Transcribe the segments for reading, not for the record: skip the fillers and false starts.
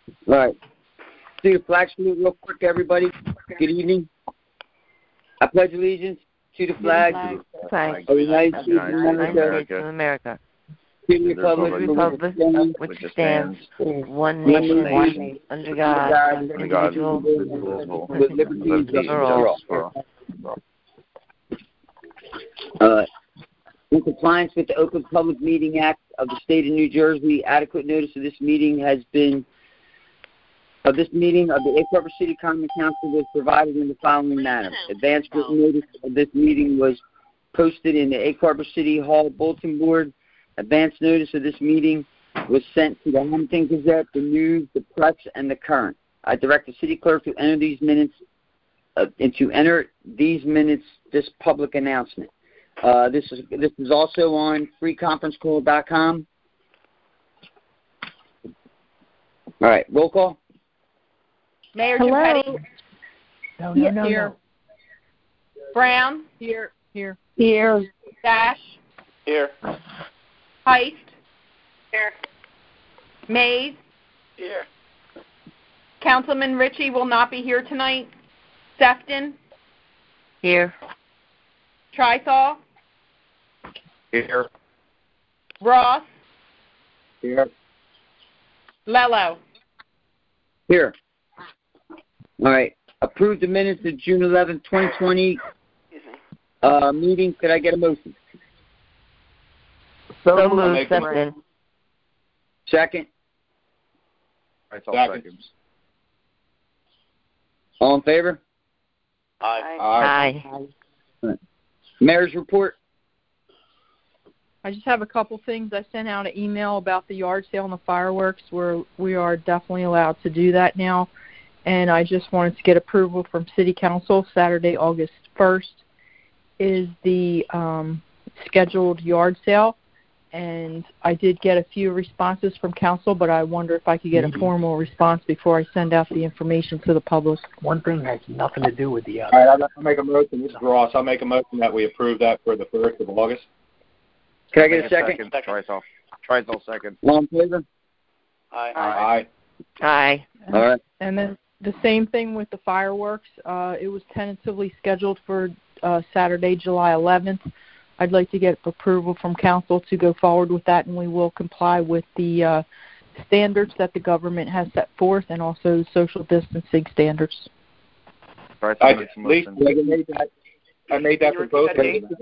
All right. Do the flag salute real quick, everybody. Good evening. I pledge allegiance to the flag of the United States of America, to the republic which stands one nation, under God, indivisible, with liberty and justice for all. In compliance with the Open Public Meeting Act of the State of New Jersey, adequate notice of this meeting of the Egg Harbor City Common Council was provided in the following manner. Advance written notice of this meeting was posted in the Egg Harbor City Hall bulletin board. Advance notice of this meeting was sent to the Hamilton Gazette, the News, the Press, and the Current. I direct the city clerk to enter these minutes, this public announcement. This is also on freeconferencecall.com. All right, roll call. Mayor Gepetti? No. Here. Brown? Here. Dash? Here. Heist? Here. Mays? Here. Councilman Ritchie will not be here tonight. Sefton? Here. Trisol? Here. Ross? Here. Lello? Here. All right. Approve the minutes of June 11, 2020 meeting. Could I get a motion? So moved, Sefton. Second. Seconds. All in favor? Aye. Aye. Mayor's report. I just have a couple things. I sent out an email about the yard sale and the fireworks where we are definitely allowed to do that now. And I just wanted to get approval from City Council. Saturday, August 1st is the scheduled yard sale. And I did get a few responses from Council, but I wonder if I could get a formal response before I send out the information to the public. One thing has nothing to do with the other. All right, I'll make a motion. This is Ross. I'll make a motion that we approve that for the 1st of August. Can I get a second? Trisol second. All in favor? Aye. Aye. All right. And then the same thing with the fireworks. It was tentatively scheduled for Saturday, July 11th. I'd like to get approval from Council to go forward with that, and we will comply with the standards that the government has set forth and also social distancing standards. I made that for both.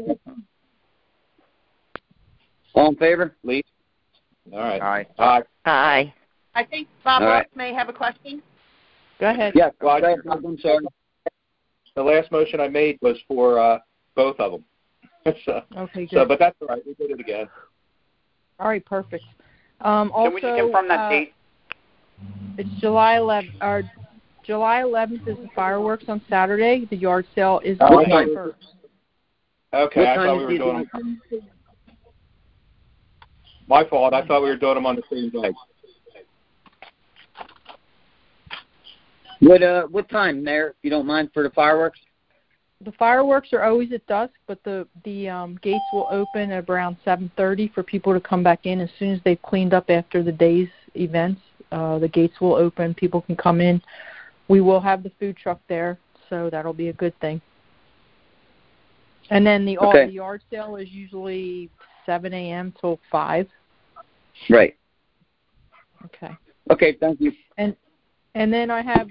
All in favor? Lee? All right. Aye. Aye. I think Bob All Ross right. may have a question. Go ahead. Yeah, I'm sorry. The last motion I made was for both of them. Okay, good. But that's all right. We did it again. All right, perfect. Also, Can we just confirm that date? It's July 11th. July 11th is the fireworks on Saturday. The yard sale is July 1st. Okay, I thought we were doing them. My fault. I thought we were doing them on the same day. What time, Mayor, if you don't mind, for the fireworks? The fireworks are always at dusk, but the gates will open at around 7:30 for people to come back in. As soon as they've cleaned up after the day's events, the gates will open. People can come in. We will have the food truck there, so that'll be a good thing. And then the yard sale is usually 7 a.m. till 5. Right. Okay. Okay, thank you. And then I have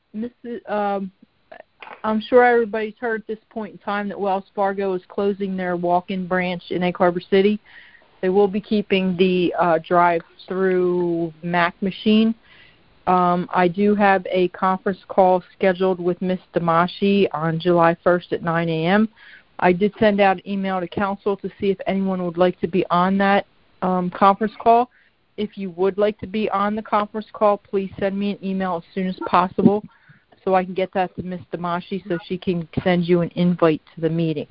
I'm sure everybody's heard at this point in time that Wells Fargo is closing their walk-in branch in Egg Harbor City. They will be keeping the drive-through Mac machine. I do have a conference call scheduled with Ms. Damashi on July 1st at 9 a.m. I did send out an email to Council to see if anyone would like to be on that conference call. If you would like to be on the conference call, please send me an email as soon as possible so I can get that to Ms. Damashi so she can send you an invite to the meeting.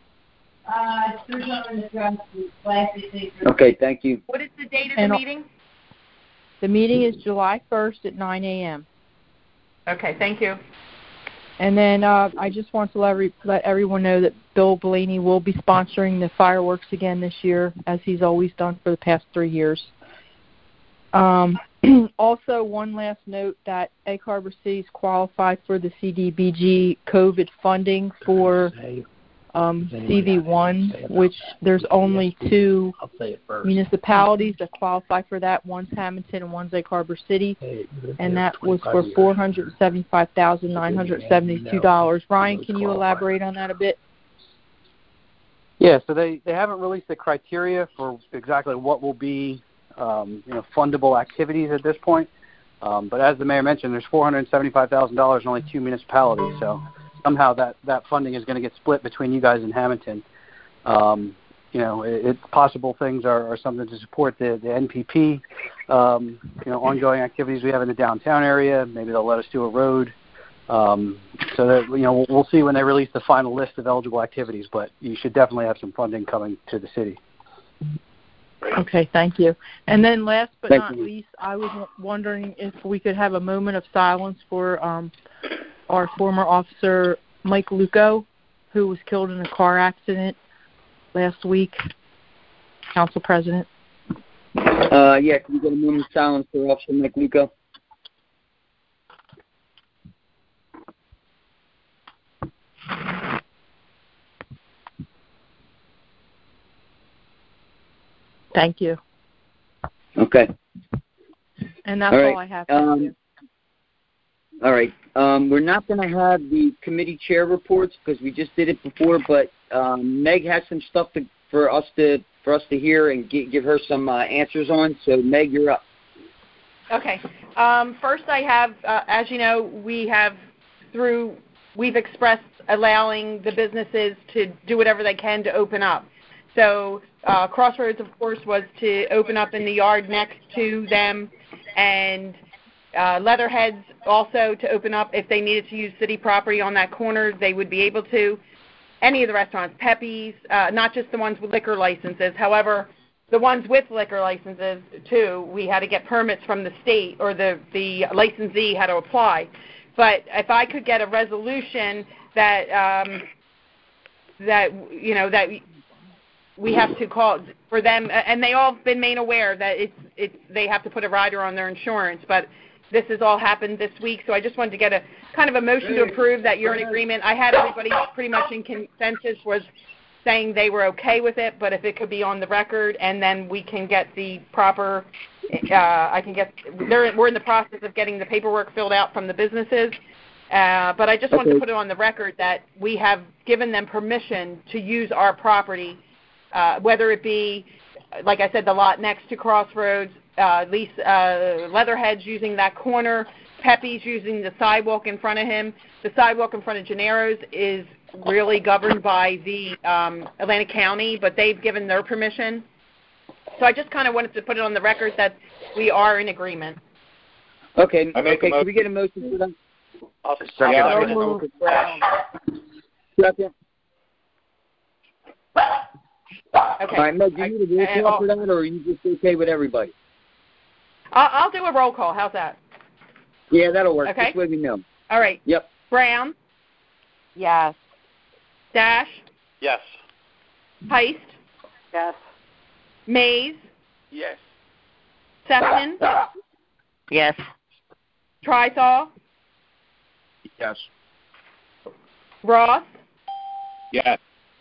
Okay, thank you. What is the date of the meeting? The meeting is July 1st at 9 a.m. Okay, thank you. And then I just want to let everyone know that Bill Blaney will be sponsoring the fireworks again this year, as he's always done for the past 3 years. Also, one last note that Egg Harbor City's qualified for the CDBG COVID funding for CV1, which there's only 2 municipalities that qualify for that. One's Hamilton and one's Egg Harbor City, and that was for $475,972. Ryan, can you elaborate on that a bit? Yeah, so they haven't released the criteria for exactly what will be fundable activities at this point. But as the mayor mentioned, there's $475,000 in only 2 municipalities, so somehow that funding is going to get split between you guys and Hamilton. It's possible things are something to support the NPP, ongoing activities we have in the downtown area. Maybe they'll let us do a road. So that, we'll see when they release the final list of eligible activities, but you should definitely have some funding coming to the city. Okay, thank you. And then last but not least, I was wondering if we could have a moment of silence for our former officer, Mike Luco, who was killed in a car accident last week. Council President. Yeah, can we get a moment of silence for Officer Mike Luco? Thank you. Okay. And that's all I have. Thank you. All right. We're not going to have the committee chair reports because we just did it before, but Meg has some stuff for us to hear and give her some answers on. So, Meg, you're up. Okay. First, I have, as you know, we've expressed allowing the businesses to do whatever they can to open up. So Crossroads, of course, was to open up in the yard next to them, and Leatherheads also to open up if they needed to use city property on that corner, they would be able to. Any of the restaurants, Pepe's, not just the ones with liquor licenses. However, the ones with liquor licenses, too, we had to get permits from the state, or the licensee had to apply. But if I could get a resolution that we have to call for them, and they all have been made aware that they have to put a rider on their insurance, but this has all happened this week, so I just wanted to get a kind of a motion to approve that you're in agreement. I had everybody pretty much in consensus was saying they were okay with it, but if it could be on the record, and then we can get the proper, we're in the process of getting the paperwork filled out from the businesses, but I just wanted to put it on the record that we have given them permission to use our property, whether it be, like I said, the lot next to Crossroads, Leatherheads using that corner, Pepe's using the sidewalk in front of him. The sidewalk in front of Gennaro's is really governed by the Atlantic County, but they've given their permission. So I just kind of wanted to put it on the record that we are in agreement. Okay. Can we get a motion for that? Second. Okay. All right, Meg, do you need a roll call for that, or are you just okay with everybody? I'll do a roll call. How's that? Yeah, that'll work. Okay. Just let me know. All right. Yep. Brown? Yes. Dash? Yes. Heist? Yes. Mays? Yes. Sefton? Yes. Trythall? Yes. Ross? Yes.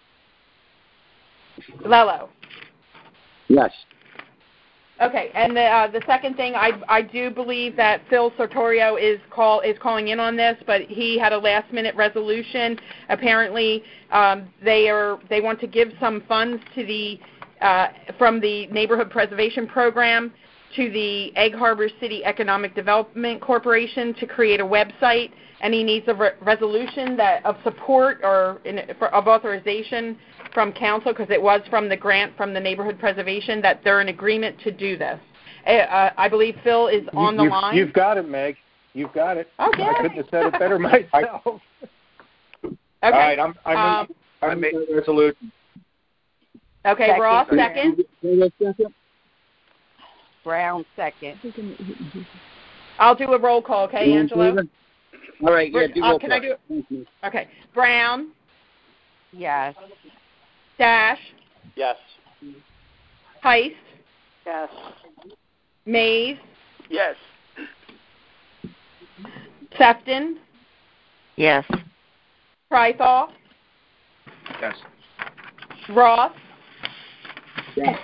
Lello? Yes. Okay, and the second thing, I do believe that Phil Sartorio is calling in on this, but he had a last-minute resolution. Apparently, they want to give some funds to the from the Neighborhood Preservation Program to the Egg Harbor City Economic Development Corporation to create a website, and he needs a resolution of support or of authorization from council, because it was from the grant from the Neighborhood Preservation, that they're in agreement to do this. I believe Phil is on the line. You've got it, Meg. You've got it. Okay. I couldn't have said it better myself. Okay. All right, I made the resolution. Okay, second. Ross, second. Brown, second. I'll do a roll call, okay, Angelo? All right, yeah, do roll call. Can I do it? Okay. Brown? Yes. Dash? Yes. Heist? Yes. Mays? Yes. Sefton, Yes. Krythal, Yes. Ross, Yes.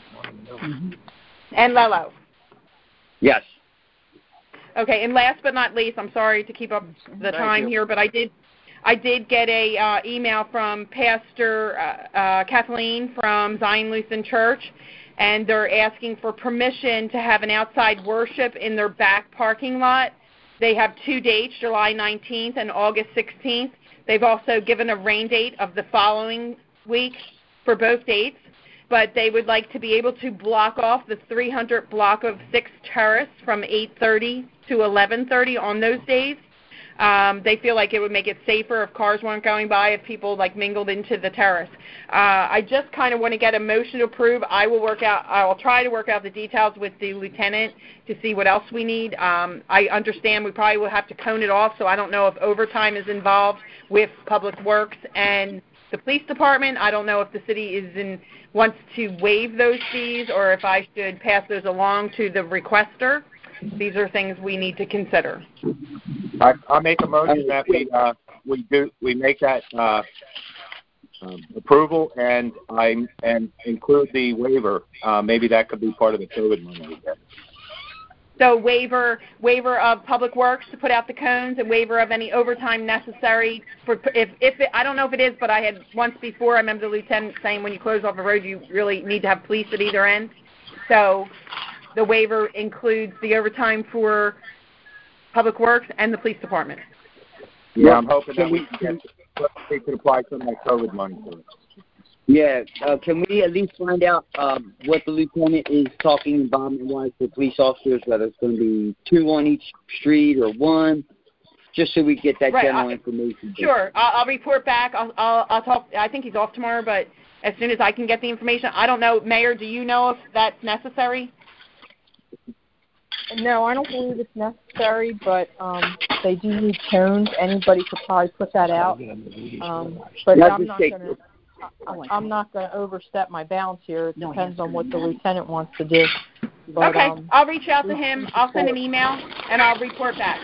and Lello. Yes. Okay, and last but not least, I'm sorry to keep up the time here, but I did get a email from Pastor Kathleen from Zion Lutheran Church, and they're asking for permission to have an outside worship in their back parking lot. They have 2 dates, July 19th and August 16th. They've also given a rain date of the following week for both dates, but they would like to be able to block off the 300 block of 6th Terrace from 8:30 to 11:30 on those days. They feel like it would make it safer if cars weren't going by, if people mingled into the terrace. I just kind of want to get a motion to approve. I will try to work out the details with the lieutenant to see what else we need. I understand we probably will have to cone it off, so I don't know if overtime is involved with Public Works and the police department. I don't know if the city wants to waive those fees or if I should pass those along to the requester. These are things we need to consider. I make a motion that we make that approval and include the waiver. Maybe that could be part of the COVID money. So waiver of Public Works to put out the cones, and waiver of any overtime necessary for I don't know if it is, but I had once before I remember the lieutenant saying when you close off a road you really need to have police at either end. So the waiver includes the overtime for Public Works and the police department. Yeah, I'm hoping that we can apply some of that COVID money for it. Yeah, can we at least find out what the lieutenant is talking environment-wise for police officers, whether it's going to be 2 on each street or 1, just so we get that general information. Sure, I'll report back. I'll talk. I think he's off tomorrow, but as soon as I can get the information, I don't know. Mayor, do you know if that's necessary? No, I don't believe it's necessary, but they do need cones. Anybody could probably put that out. But I'm not going to overstep my bounds here. It depends on what the lieutenant wants to do. But, okay, I'll reach out to him. I'll send an email, and I'll report back.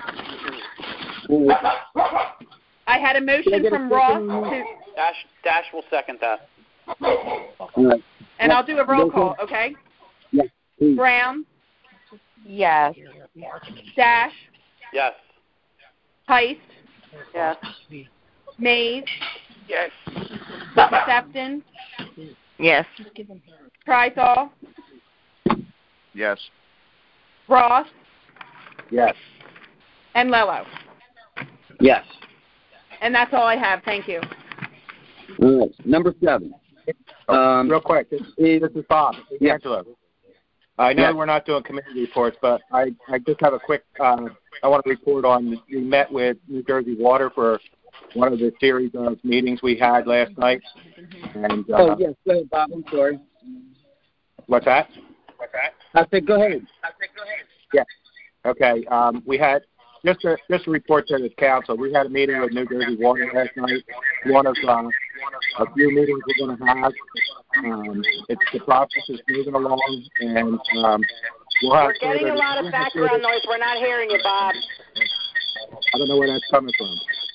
I had a motion from Ross to... Dash will second that. And I'll do a roll call, okay? Yes. Brown? Yes. Dash? Yes. Heist? Yes. Mays? Yes. Sefton? Yes. Krythal? Yes. Ross? Yes. And Lello? Yes. And that's all I have. Thank you. All right. Number 7. Real quick, this is Bob. Yeah. Angelo. I know we're not doing committee reports, but I just have a quick, I want to report on, we met with New Jersey Water for one of the series of meetings we had last night. And, yes, go ahead, Bob, I'm sorry. What's that? I said go ahead. Yeah. Okay, we had, just a report to the council, we had a meeting with New Jersey Water last night, one of a few meetings we're going to have. The process is moving along, and we'll have... We're getting a lot of background noise. We're not hearing you, Bob. I don't know where that's coming from.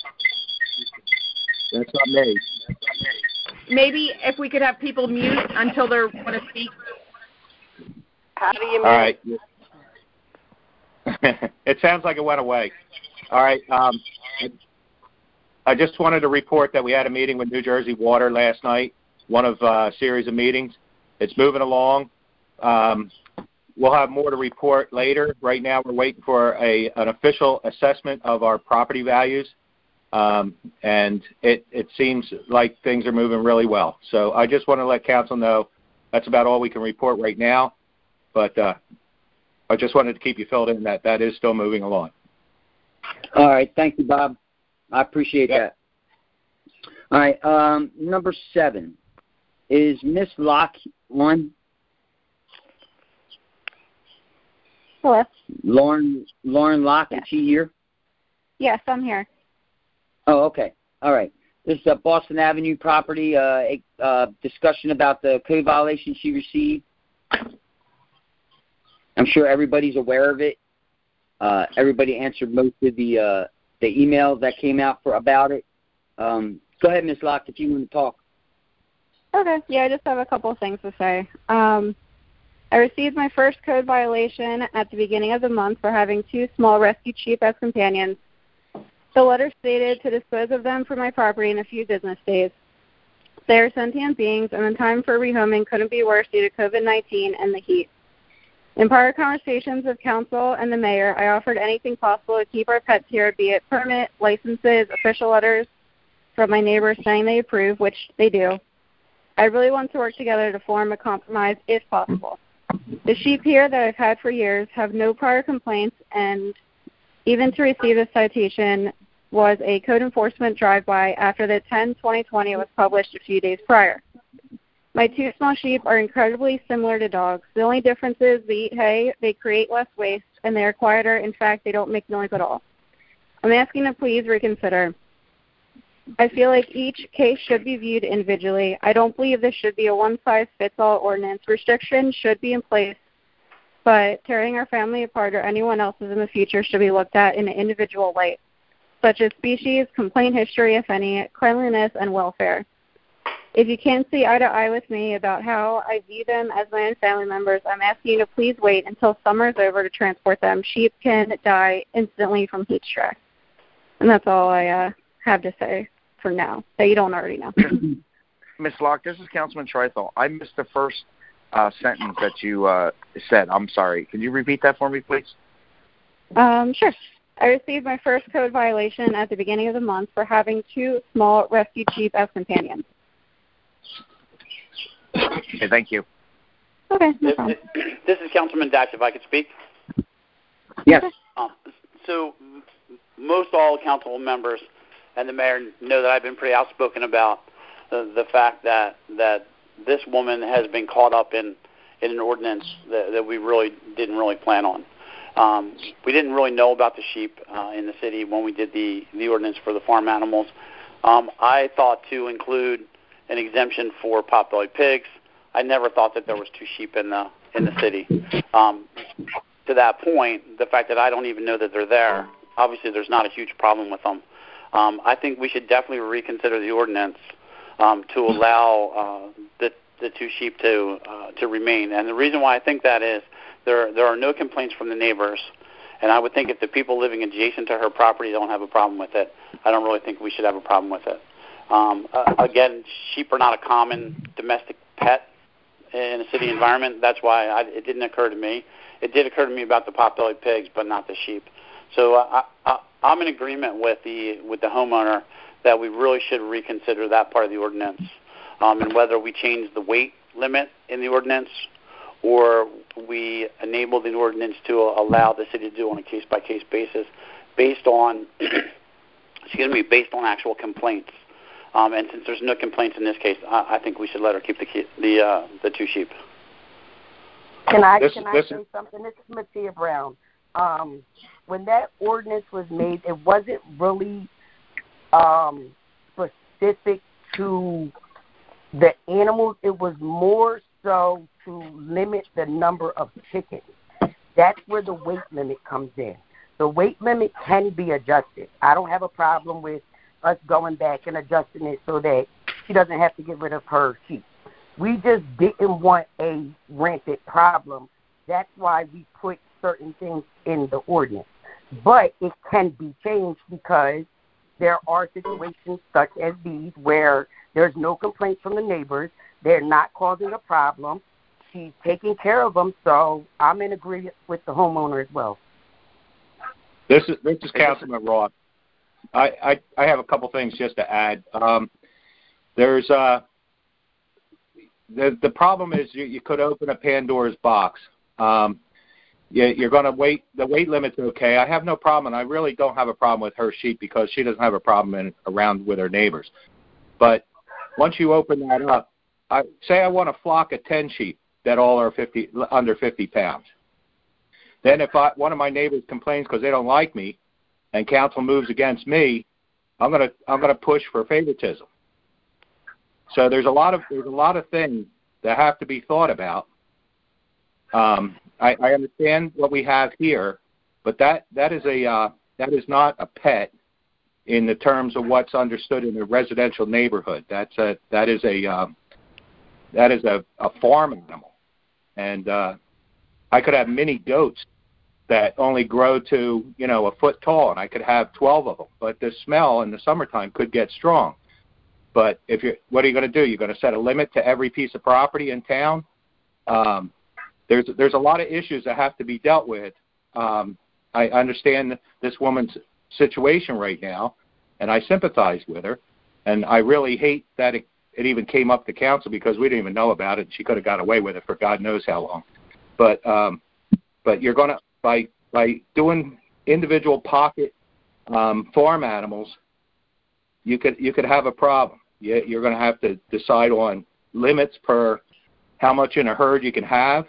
That's not me. Maybe if we could have people mute until they want to speak. How do you mute? All right. It sounds like it went away. All right. I just wanted to report that we had a meeting with New Jersey Water last night, one of a series of meetings. It's moving along. We'll have more to report later. Right now we're waiting for an official assessment of our property values, and it seems like things are moving really well. So I just want to let council know that's about all we can report right now, but I just wanted to keep you filled in that is still moving along. All right. Thank you, Bob. I appreciate that. All right. Number 7. Is Miss Locke on? Hello. Lauren Locke, yes. Is she here? Yes, I'm here. Oh, okay. All right. This is a Boston Avenue property, discussion about the code violation she received. I'm sure everybody's aware of it. Everybody answered most of the emails that came out about it. Go ahead, Ms. Locke, if you want to talk. Okay. Yeah, I just have a couple of things to say. I received my first code violation at the beginning of the month for having 2 small rescue sheep as companions. The letter stated to dispose of them from my property in a few business days. They are sentient beings, and the time for rehoming couldn't be worse due to COVID-19 and the heat. In prior conversations with council and the mayor, I offered anything possible to keep our pets here, be it permit, licenses, official letters from my neighbors saying they approve, which they do. I really want to work together to form a compromise if possible. The sheep here that I've had for years have no prior complaints, and even to receive a citation was a code enforcement drive-by after the 10/2020 was published a few days prior. My 2 small sheep are incredibly similar to dogs. The only difference is they eat hay, they create less waste, and they are quieter. In fact, they don't make noise at all. I'm asking to please reconsider. I feel like each case should be viewed individually. I don't believe this should be a one-size-fits-all ordinance. Restrictions should be in place, but tearing our family apart or anyone else's in the future should be looked at in an individual light, such as species, complaint history, if any, cleanliness, and welfare. If you can't see eye to eye with me about how I view them as my own family members, I'm asking you to please wait until summer is over to transport them. Sheep can die instantly from heat stress. And that's all I have to say for now, that you don't already know. Ms. Locke, this is Councilman Trethel. I missed the first sentence that you said. I'm sorry. Can you repeat that for me, please? Sure. I received my first code violation at the beginning of the month for having 2 small rescued sheep as companions. Okay, thank you. Okay, no problem. This is Councilman Dash, if I could speak. Yes. So most all council members and the mayor know that I've been pretty outspoken about the fact that this woman has been caught up in an ordinance that we really didn't really plan on. We didn't really know about the sheep in the city when we did the ordinance for the farm animals. I thought to include an exemption for pot-bellied pigs. I never thought that there was 2 sheep in the city. To that point, the fact that I don't even know that they're there, obviously there's not a huge problem with them. I think we should definitely reconsider the ordinance to allow the 2 sheep to remain. And the reason why I think that is there are no complaints from the neighbors, and I would think if the people living adjacent to her property don't have a problem with it, I don't really think we should have a problem with it. Again, sheep are not a common domestic pet in a city environment. That's why it didn't occur to me. It did occur to me about the pot-bellied pigs, but not the sheep. So I'm in agreement with the homeowner that we really should reconsider that part of the ordinance, and whether we change the weight limit in the ordinance or we enable the ordinance to allow the city to do it on a case-by-case basis based on based on actual complaints. And since there's no complaints in this case, I think we should let her keep the 2 sheep. Can I say something? This is Mattia Brown. When that ordinance was made, it wasn't really specific to the animals. It was more so to limit the number of chickens. That's where the weight limit comes in. The weight limit can be adjusted. I don't have a problem with us going back and adjusting it so that she doesn't have to get rid of her sheep. We just didn't want a rampant problem. That's why we put certain things in the ordinance. But it can be changed because there are situations such as these where there's no complaints from the neighbors. They're not causing a problem. She's taking care of them, so I'm in agreement with the homeowner as well. This is Councilman Roth. I have a couple things just to add. There's the problem is you could open a Pandora's box. You're going to wait. The weight limit's okay. I have no problem, and I really don't have a problem with her sheep because she doesn't have a problem around with her neighbors. But once you open that up, say I want a flock of 10 sheep that all are under 50 pounds. Then if one of my neighbors complains because they don't like me, and council moves against me, I'm gonna push for favoritism. So there's a lot of things that have to be thought about I understand what we have here, but that is not a pet in the terms of what's understood in a residential neighborhood. That is a farm animal, and I could have mini goats that only grow to a foot tall, and I could have 12 of them. But the smell in the summertime could get strong. But what are you going to do? You're going to set a limit to every piece of property in town? There's a lot of issues that have to be dealt with. I understand this woman's situation right now, and I sympathize with her. And I really hate that it even came up to council because we didn't even know about it. She could have got away with it for God knows how long. But you're going to by doing individual pocket farm animals, you could have a problem. You're going to have to decide on limits per how much in a herd you can have,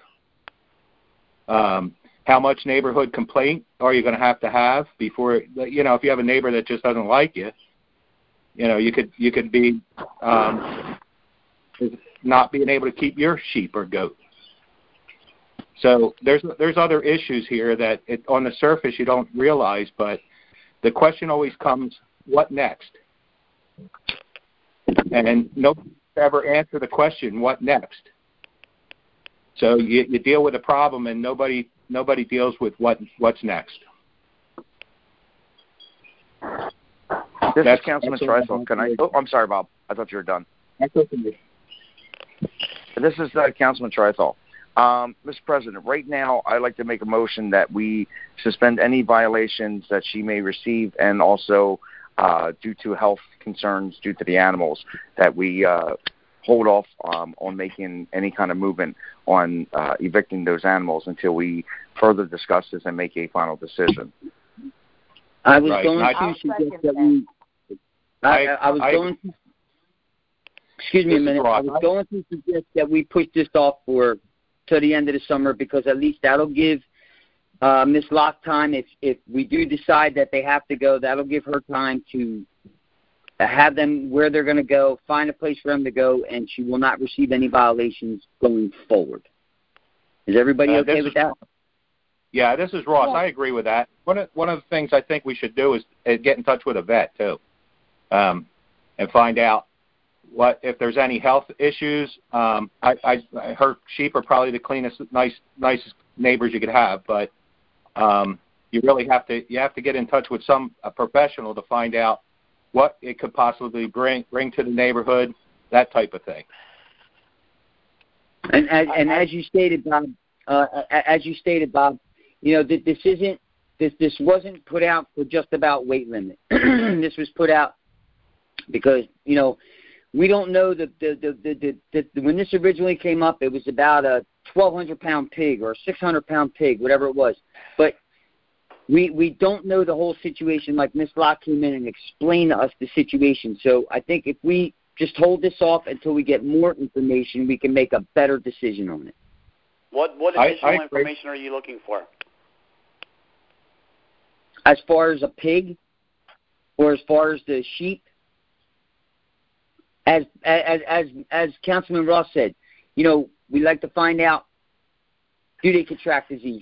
how much neighborhood complaint are you going to have before, if you have a neighbor that just doesn't like you, you could be not being able to keep your sheep or goat. So there's other issues here that on the surface you don't realize, but the question always comes, what next? And nobody ever answer the question, what next? So you deal with a problem, and nobody deals with what's next. This is Councilman Streisel. Can I? Oh, I'm sorry, Bob. I thought you were done. That's okay. This is Councilman Streisel. Mr. President, right now I'd like to make a motion that we suspend any violations that she may receive, and also due to health concerns due to the animals, that we hold off on making any kind of movement on evicting those animals until we further discuss this and make a final decision. I was going to suggest that we. Excuse me a minute. I was going to suggest that we push this off to the end of the summer, because at least that'll give Ms. Locke time. If we do decide that they have to go, that'll give her time to have them where they're going to go, find a place for them to go, and she will not receive any violations going forward. Is everybody okay with that? Yeah, this is Ross. Yeah. I agree with that. One of the things I think we should do is get in touch with a vet too, and find out what if there's any health issues. Her sheep are probably the cleanest, nicest neighbors you could have, but you really have to get in touch with a professional to find out what it could possibly bring to the neighborhood, that type of thing. And as you stated, Bob, this wasn't put out for just about weight limit. This was put out because we don't know when this originally came up, it was about a 1,200-pound pig or a 600-pound pig, whatever it was. But we don't know the whole situation. Like Ms. Locke came in and explained to us the situation. So I think if we just hold this off until we get more information, we can make a better decision on it. What additional information are you looking for? As far as a pig, or as far as the sheep? As Councilman Ross said, we like to find out, do they contract disease?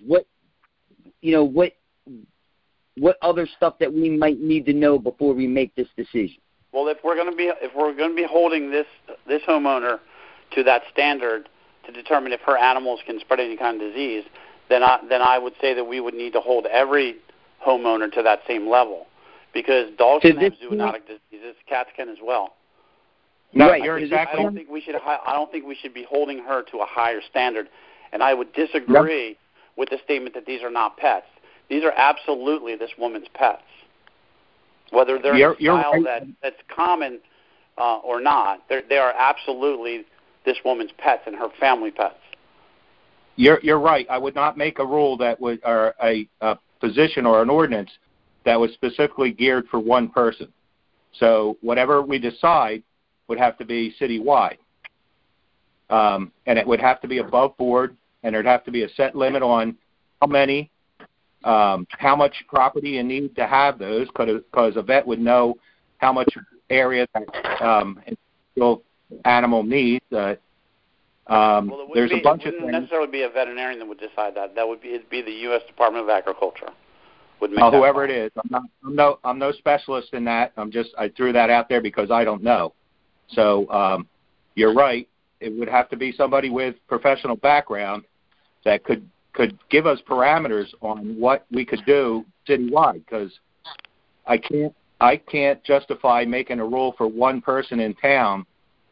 What other stuff that we might need to know before we make this decision? Well, if we're going to be holding this homeowner to that standard to determine if her animals can spread any kind of disease, then I would say that we would need to hold every homeowner to that same level, because dogs can have zoonotic diseases, cats can as well. No, right. You're exactly. I don't think we should be holding her to a higher standard, and I would disagree with the statement that these are not pets. These are absolutely this woman's pets, whether they're in a style that's common or not. They are absolutely this woman's pets and her family pets. You're right. I would not make a rule that would, or a position or an ordinance that was specifically geared for one person. So whatever we decide would have to be citywide, and it would have to be above board, and there'd have to be a set limit on how many, how much property you need to have those, because a vet would know how much area that animal needs. There's a bunch of things. It wouldn't necessarily be a veterinarian that would decide that. It'd be the U.S. Department of Agriculture would make that whoever call. it is. I'm no specialist in that. I threw that out there because I don't know. So you're right. It would have to be somebody with professional background that could give us parameters on what we could do citywide, because I can't justify making a rule for one person in town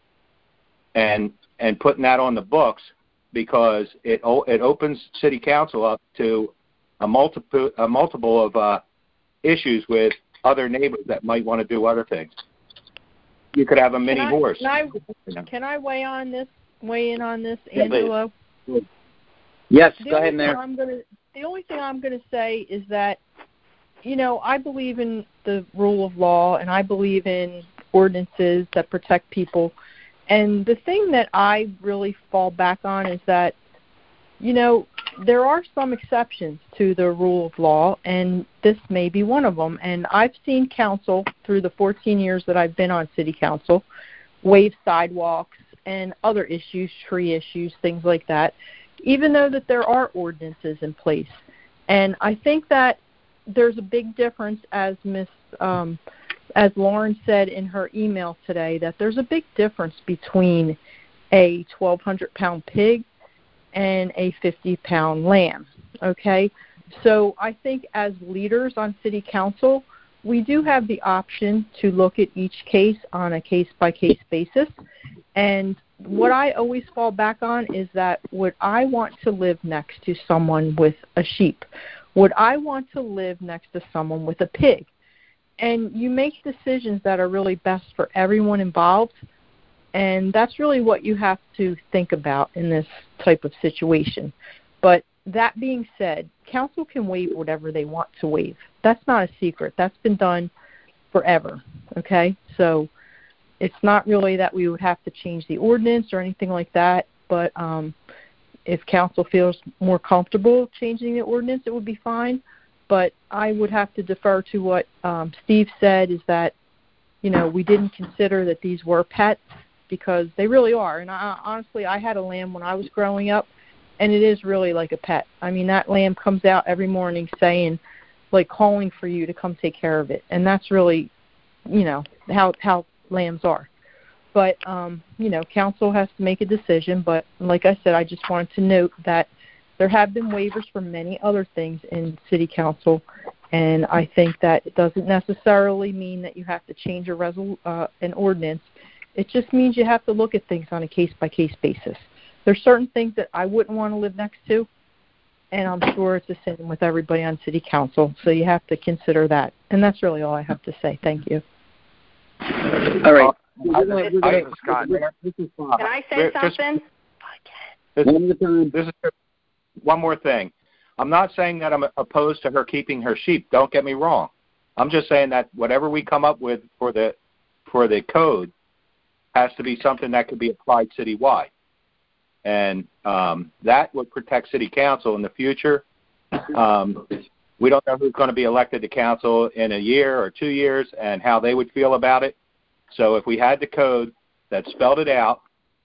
and putting that on the books, because it opens city council up to a multiple of issues with other neighbors that might want to do other things. You could have a mini horse. Can I weigh in on this, Angelo? Yes, go ahead, Mayor. The only thing I'm going to say is that, I believe in the rule of law, and I believe in ordinances that protect people. And the thing that I really fall back on is that, there are some exceptions to the rule of law, and this may be one of them. And I've seen council, through the 14 years that I've been on city council, waive sidewalks and other issues, tree issues, things like that, even though that there are ordinances in place. And I think that there's a big difference, as as Lauren said in her email today, that there's a big difference between a 1,200-pound pig and a 50-pound lamb, okay? So I think as leaders on city council, we do have the option to look at each case on a case-by-case basis. And what I always fall back on is that, would I want to live next to someone with a sheep? Would I want to live next to someone with a pig? And you make decisions that are really best for everyone involved, and that's really what you have to think about in this type of situation. But that being said, council can waive whatever they want to waive. That's not a secret. That's been done forever, okay? So it's not really that we would have to change the ordinance or anything like that, but if council feels more comfortable changing the ordinance, it would be fine. But I would have to defer to what Steve said, is that, we didn't consider that these were pets, because they really are. And honestly, I had a lamb when I was growing up, and it is really like a pet. I mean, that lamb comes out every morning saying, calling for you to come take care of it. And that's really, how lambs are. But, council has to make a decision. But like I said, I just wanted to note that there have been waivers for many other things in city council, and I think that it doesn't necessarily mean that you have to change an ordinance. It just means you have to look at things on a case-by-case basis. There's certain things that I wouldn't want to live next to, and I'm sure it's the same with everybody on city council, so you have to consider that. And that's really all I have to say. Thank you. All right. Can I say something? This is one more thing. I'm not saying that I'm opposed to her keeping her sheep. Don't get me wrong. I'm just saying that whatever we come up with for the code has to be something that could be applied citywide. And that would protect city council in the future. We don't know who's going to be elected to council in a year or 2 years and how they would feel about it. So if we had the code that spelled it out,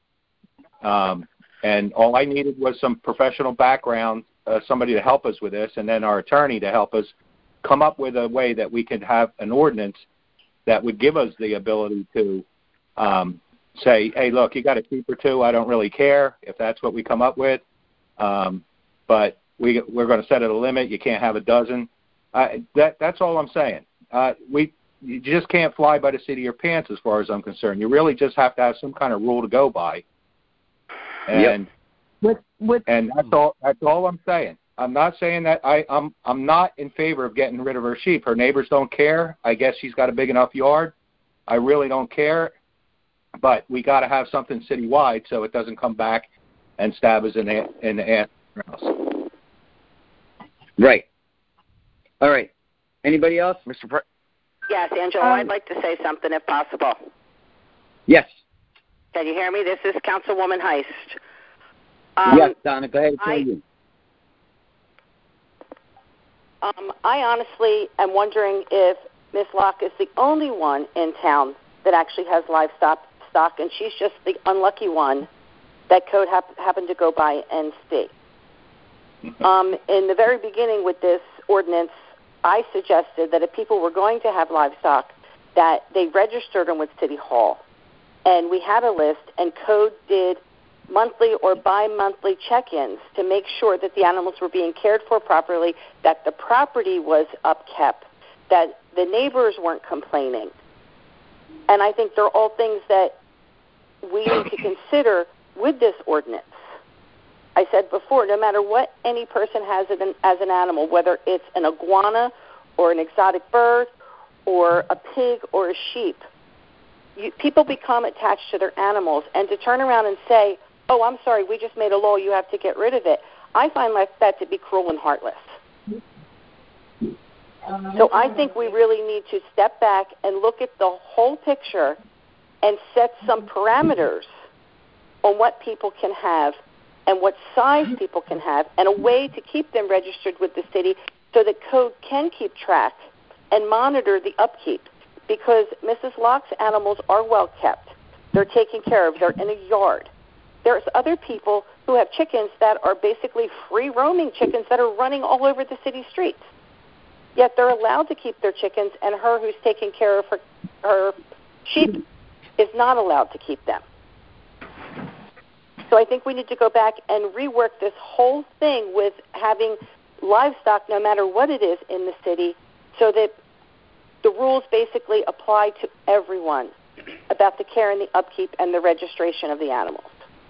and all I needed was some professional background, somebody to help us with this, and then our attorney to help us come up with a way that we could have an ordinance that would give us the ability to say, hey, look, you got a sheep or two. I don't really care if that's what we come up with, but we're going to set it a limit. You can't have a dozen. That's all I'm saying. You just can't fly by the seat of your pants as far as I'm concerned. You really just have to have some kind of rule to go by. And and that's all I'm saying. I'm not saying that I'm not in favor of getting rid of her sheep. Her neighbors don't care. I guess she's got a big enough yard. I really don't care. But we got to have something citywide so it doesn't come back and stab us in the ass. Right. All right. Anybody else? Mr. Yes, Angelo, I'd like to say something if possible. Yes. Can you hear me? This is Councilwoman Heist. Yes, Donna, go ahead and tell you. I honestly am wondering if Ms. Locke is the only one in town that actually has livestock, and she's just the unlucky one that code happened to go by and see. In the very beginning with this ordinance, I suggested that if people were going to have livestock, that they registered them with City Hall. And we had a list, and code did monthly or bi-monthly check-ins to make sure that the animals were being cared for properly, that the property was upkept, that the neighbors weren't complaining. And I think they're all things that we need to consider with this ordinance. I said before, no matter what any person has as an animal, whether it's an iguana or an exotic bird or a pig or a sheep, people become attached to their animals. And to turn around and say, oh, I'm sorry, we just made a law, you have to get rid of it, I find that to be cruel and heartless. So I think we really need to step back and look at the whole picture and set some parameters on what people can have and what size people can have, and a way to keep them registered with the city so that code can keep track and monitor the upkeep. Because Mrs. Locke's animals are well kept. They're taken care of. They're in a yard. There's other people who have chickens that are basically free-roaming chickens that are running all over the city streets. Yet they're allowed to keep their chickens, and her who's taking care of her sheep is not allowed to keep them. So I think we need to go back and rework this whole thing with having livestock, no matter what it is, in the city, so that the rules basically apply to everyone about the care and the upkeep and the registration of the animals.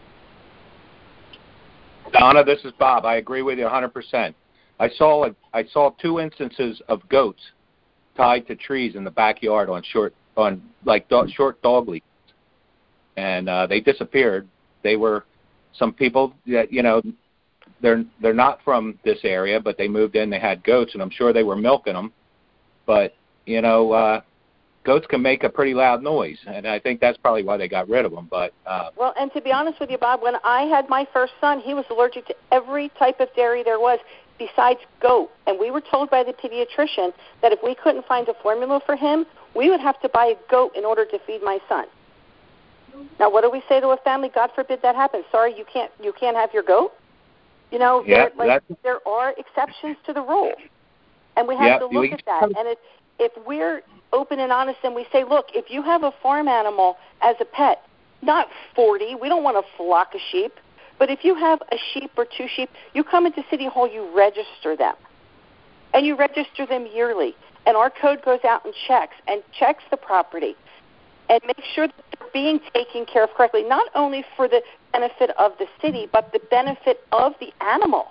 Donna, this is Bob. I agree with you 100%. I saw 2 instances of goats tied to trees in the backyard on short dog leashes, and they disappeared. They were some people that, you know, they're not from this area, but they moved in. They had goats, and I'm sure they were milking them. But you know, goats can make a pretty loud noise, and I think that's probably why they got rid of them. But well, and to be honest with you, Bob, when I had my first son, he was allergic to every type of dairy there was besides goat, and we were told by the pediatrician that if we couldn't find a formula for him, we would have to buy a goat in order to feed my son. Now, what do we say to a family? God forbid that happens. Sorry, you can't have your goat. You know, yeah, there are exceptions to the rule, and we have to look at that. And if we're open and honest and we say, look, if you have a farm animal as a pet, not 40, we don't want a flock of sheep, but if you have a sheep or 2 sheep, you come into City Hall, you register them, and you register them yearly, and our code goes out and checks the property and makes sure that they're being taken care of correctly, not only for the benefit of the city, but the benefit of the animal.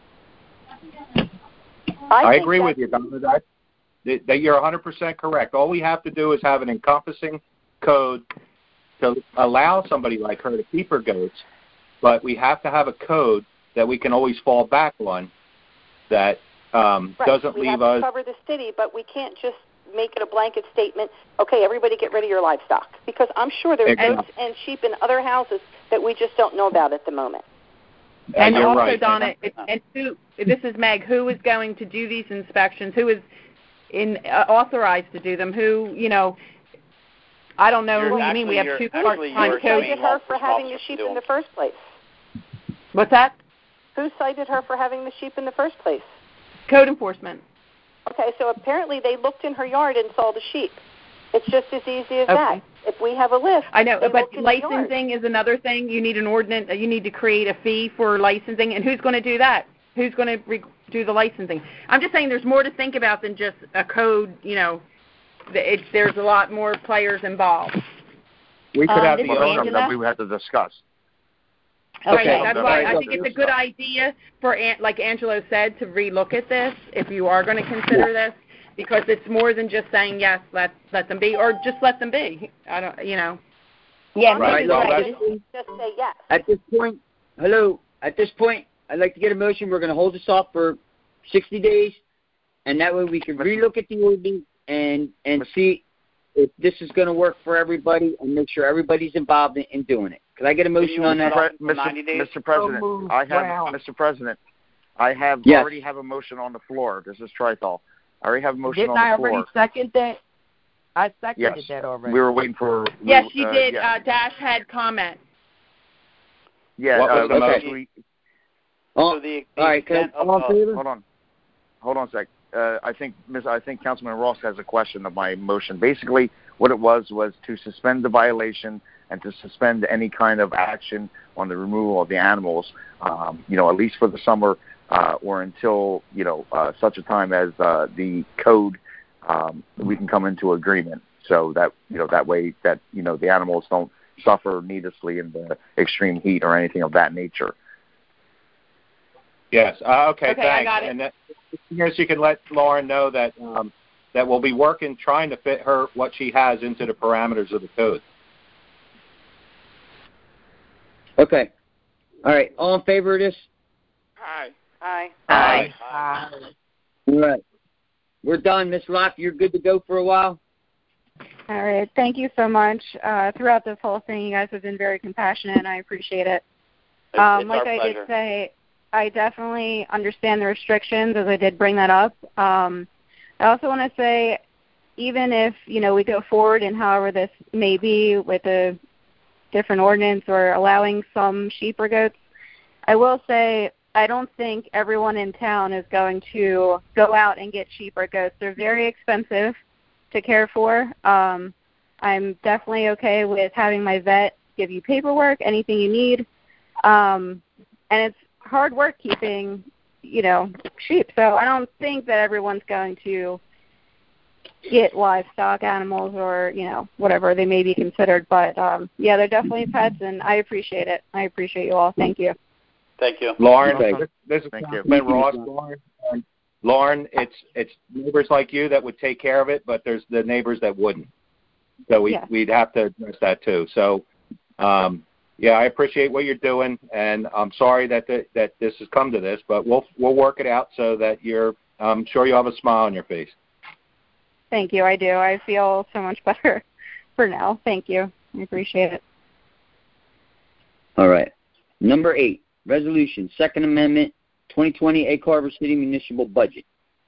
I agree with you, Donna. That you're 100% correct. All we have to do is have an encompassing code to allow somebody like her to keep her goats, but we have to have a code that we can always fall back on that doesn't leave us. We have to cover the city, but we can't just make it a blanket statement, okay, everybody get rid of your livestock, because I'm sure there's goats and sheep in other houses that we just don't know about at the moment. And also, right. Donna, and this is Meg, who is going to do these inspections? Who is authorized to do them? Who, you know, I don't know who you mean. We have 2 part-time Who cited her for having the sheep in the first place? What's that? Who cited her for having the sheep in the first place? Code enforcement. Okay, so apparently they looked in her yard and saw the sheep. It's just as easy as that. If we have a list, I know, but licensing is another thing. You need an ordinance. You need to create a fee for licensing, and who's going to do that? Who's going to do the licensing? I'm just saying there's more to think about than just a code. You know, there's a lot more players involved. We could have the owner that we would have to discuss. Okay, that's why I think it's a good idea for, like Angelo said, to relook at this if you are going to consider this, because it's more than just saying yes, let them be, or just let them be. I don't, you know. Yeah, right. Just say yes. At this point, I'd like to get a motion. We're going to hold this off for 60 days, and that way we can relook at the ordinance and see if this is going to work for everybody and make sure everybody's involved in doing it. Can I get a motion on that? Mr. President, I have already have a motion on the floor. This is Trithol. I already have a motion on the floor. Didn't I already second that? I seconded that already. We were waiting for... Yes, you did. Dash had comment. Yeah. What was the motion? All right. Hold on a sec. I think Councilman Ross has a question of my motion. Basically, what it was to suspend the violation and to suspend any kind of action on the removal of the animals, at least for the summer or until, such a time as the code, we can come into agreement. So that, that way that, the animals don't suffer needlessly in the extreme heat or anything of that nature. Yes. Okay, thanks. I got it. And here's you can let Lauren know that that we'll be working, trying to fit her what she has into the parameters of the code. Okay. All right. All in favor of this? Aye. Aye. Aye. Aye. All right. We're done. Ms. Locke, you're good to go for a while? All right. Thank you so much. Throughout this whole thing, you guys have been very compassionate, and I appreciate it. Like I did say, I definitely understand the restrictions, as I did bring that up. I also want to say, even if, we go forward in however this may be with a different ordinance or allowing some sheep or goats, I will say I don't think everyone in town is going to go out and get sheep or goats. They're very expensive to care for. I'm definitely okay with having my vet give you paperwork, anything you need. And it's hard work keeping, sheep. So I don't think that everyone's going to get livestock animals or, whatever they may be considered. But, they're definitely pets, and I appreciate it. I appreciate you all. Thank you. Thank you. Lauren, this is Councilman Ross. Lauren, it's neighbors like you that would take care of it, but there's the neighbors that wouldn't. So we'd have to address that too. So, I appreciate what you're doing, and I'm sorry that this has come to this, but we'll work it out so that I'm sure you'll have a smile on your face. Thank you. I do. I feel so much better for now. Thank you. I appreciate it. All right. Number 8, resolution, Second Amendment, 2020 Egg Harbor City Municipal Budget.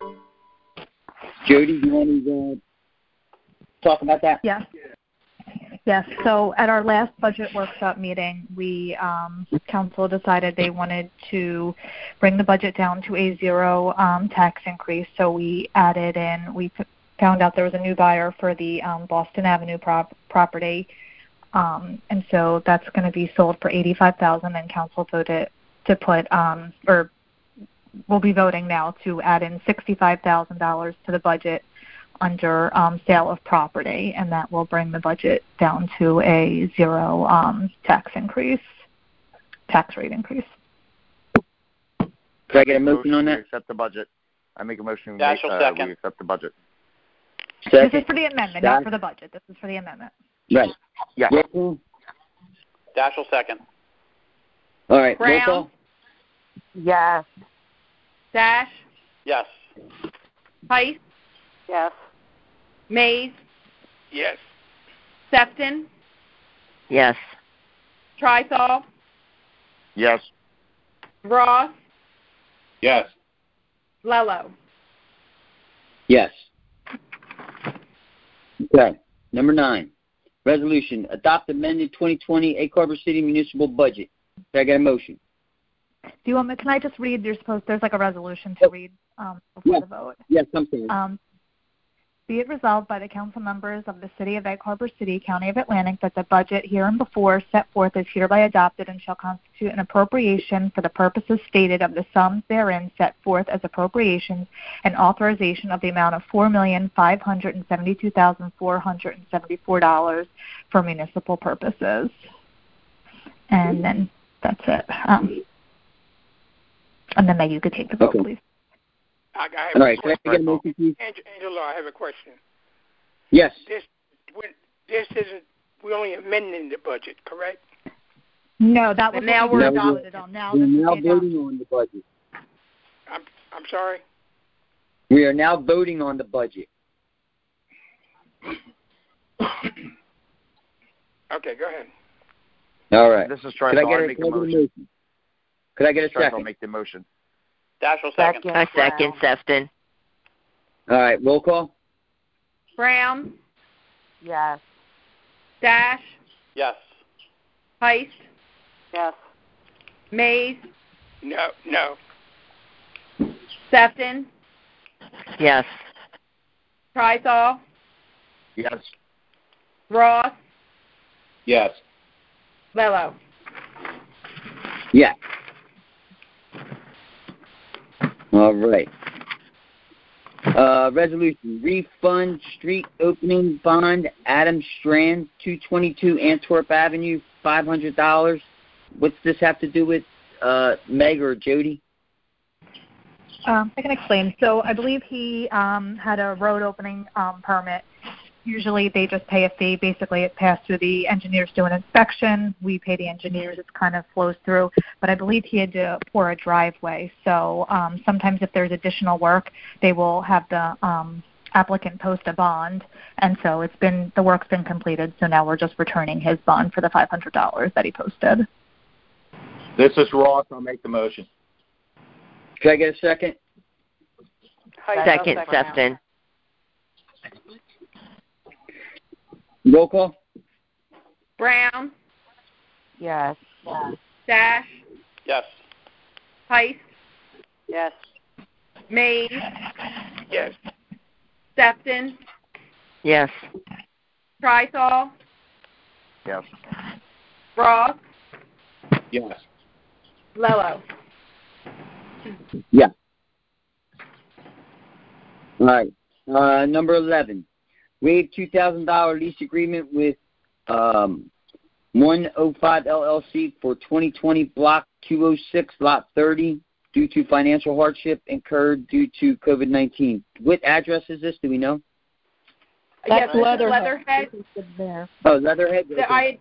Jody, do you want to talk about that? Yes. So at our last budget workshop meeting, we council decided they wanted to bring the budget down to a 0 tax increase. So we added in. We found out there was a new buyer for the Boston Avenue property, and so that's going to be sold for $85,000. And council voted to put, or we'll be voting now to add in $65,000 to the budget under sale of property, and that will bring the budget down to a 0 tax rate increase. Can I get a motion on that? Accept the budget. I make a motion. We accept the budget. Second. This is for the amendment, not for the budget. This is for the amendment. Right. Yeah. Dash will second. All right. Brown. Roll call. Yes. Dash. Yes. Heiss. Yes. Mays. Yes. Sefton. Yes. Trithall. Yes. Ross. Yes. Lello. Yes. Okay. Number 9, resolution, adopt amended 2020 Egg Harbor City Municipal Budget. Can I get a motion? Do you want me? Can I just read? There's like a resolution to read before the vote. Yes, I'm sorry. Be it resolved by the council members of the City of Egg Harbor City, County of Atlantic, that the budget hereinbefore set forth is hereby adopted and shall constitute an appropriation for the purposes stated of the sums therein set forth as appropriations and authorization of the amount of $4,572,474 for municipal purposes. And then that's it. And then Meg, you could take the vote, please. I have All right. a question. Angela, I have a question. Yes. This isn't. We're only amending the budget, correct? No, that was now we're voting on. Now voting on the budget. I'm sorry. We are now voting on the budget. Okay, go ahead. All right. This is Trithall. Make a motion. Could I get a second? I'll make the motion. Dash will second. I second Sefton. All right. Roll call. Brown. Yes. Dash. Yes. Heiss. Yes. Mays? No. Sefton? Yes. Trithal? Yes. Ross? Yes. Lello? Yeah. All right. Resolution, refund street opening bond, Adam Strand, 222 Antwerp Avenue, $500. What's this have to do with Meg or Jody? I can explain. So I believe he had a road opening permit. Usually they just pay a fee. Basically, it passed through the engineers do an inspection. We pay the engineers. It kind of flows through. But I believe he had to pour a driveway. So sometimes if there's additional work, they will have the applicant post a bond. And so the work's been completed. So now we're just returning his bond for the $500 that he posted. This is Ross. I'll make the motion. Can I get a second? Second, Sefton. Roll call. Brown? Yes. Dash? Yes. Heist? Yes. Mays? Yes. Sefton? Yes. Trithal? Yes. Ross? Yes. Lello? Yeah. All right. Number 11. Waive $2,000 lease agreement with 105 LLC for 2020 Block 206, Lot 30, due to financial hardship incurred due to COVID-19. What address is this? Do we know? Yes, Leatherhead. Oh, Leatherhead. Okay.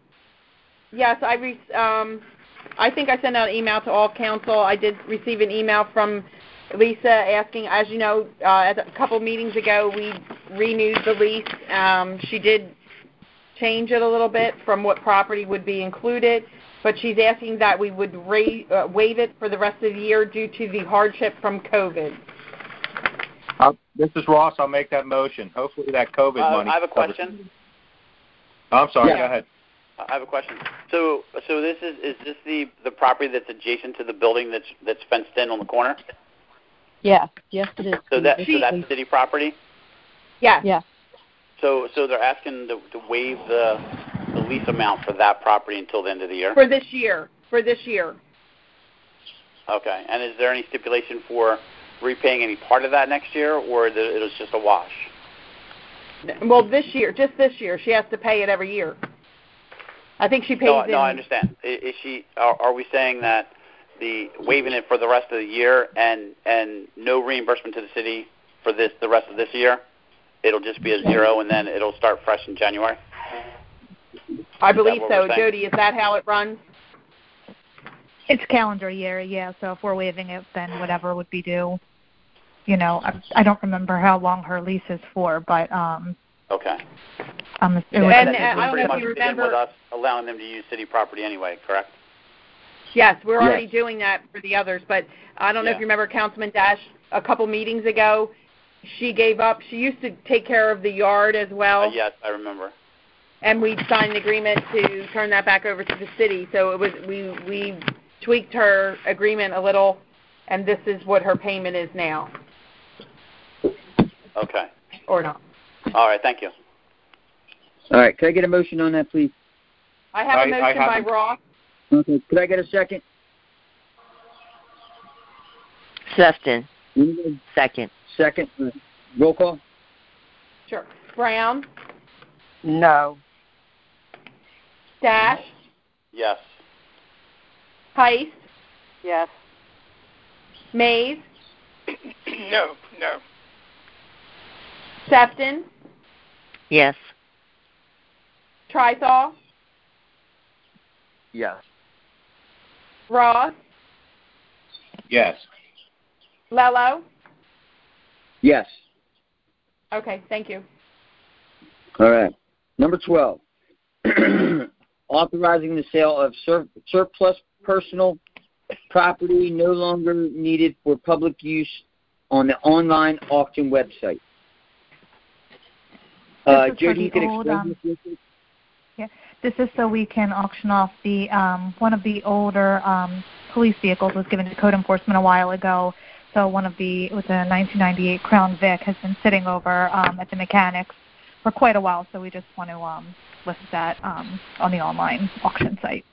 I think I sent out an email to all council. I did receive an email from Lisa asking, as you know, a couple meetings ago, we renewed the lease. She did change it a little bit from what property would be included, but she's asking that we would waive it for the rest of the year due to the hardship from COVID. This is Ross. I'll make that motion. Hopefully that COVID money. I have a question. I'm sorry. Yeah. Go ahead. I have a question. So this is this the property that's adjacent to the building that's fenced in on the corner? Yes, yes it is. So that's city property? Yeah. Yeah. So they're asking to waive the lease amount for that property until the end of the year? For this year. Okay. And is there any stipulation for repaying any part of that next year, or it was just a wash? Well, just this year. She has to pay it every year. I think she pays No, I understand. Are we saying that the waiving it for the rest of the year and no reimbursement to the city for the rest of this year? It'll just be a zero, and then it'll start fresh in January? I believe so. Jody, is that how it runs? It's calendar year, yeah. So if we're waiving it, then whatever would be due. You know, I don't remember how long her lease is for, but okay. I don't know if you remember with us allowing them to use city property anyway, correct? Yes, we're already doing that for the others, but I don't know if you remember Councilman Dash a couple meetings ago. She gave up. She used to take care of the yard as well. Yes, I remember. And we signed an agreement to turn that back over to the city. So it was we tweaked her agreement a little, and this is what her payment is now. Okay. Or not. All right, thank you. All right, could I get a motion on that, please? I have a motion by Ross. Okay, could I get a second? Sefton. Second. Second. Roll call. Sure. Brown. No. Dash. Yes. Heist. Yes. Mays. No. Sefton. Yes. Trithal. Yes. Ross. Yes. Lello. Yes. Okay, thank you. All right. Number 12. Authorizing the sale of surplus personal property no longer needed for public use on the online auction website. Jody, you can explain this. Yeah, this is so we can auction off the one of the older police vehicles was given to code enforcement a while ago. So it was a 1998 Crown Vic, has been sitting over at the mechanics for quite a while. So we just want to list that on the online auction site.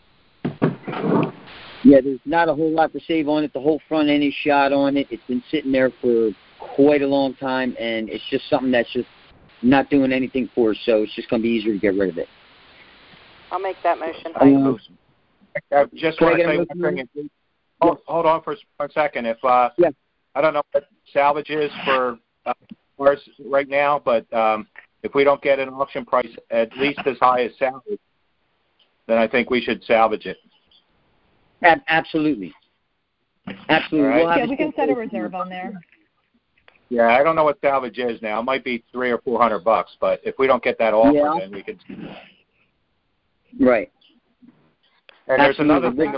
Yeah, there's not a whole lot to save on it. The whole front end is shot on it. It's been sitting there for quite a long time, and it's just something that's just not doing anything for us, so it's just going to be easier to get rid of it. I'll make that motion. Just want to say one thing. Hold on for a second. If I don't know what salvage is for cars right now, but if we don't get an auction price at least as high as salvage, then I think we should salvage it. Absolutely. Right. We can set a reserve on there. Yeah, I don't know what salvage is now. It might be $300 or $400, but if we don't get that offer, then we could. Right. And there's another thing.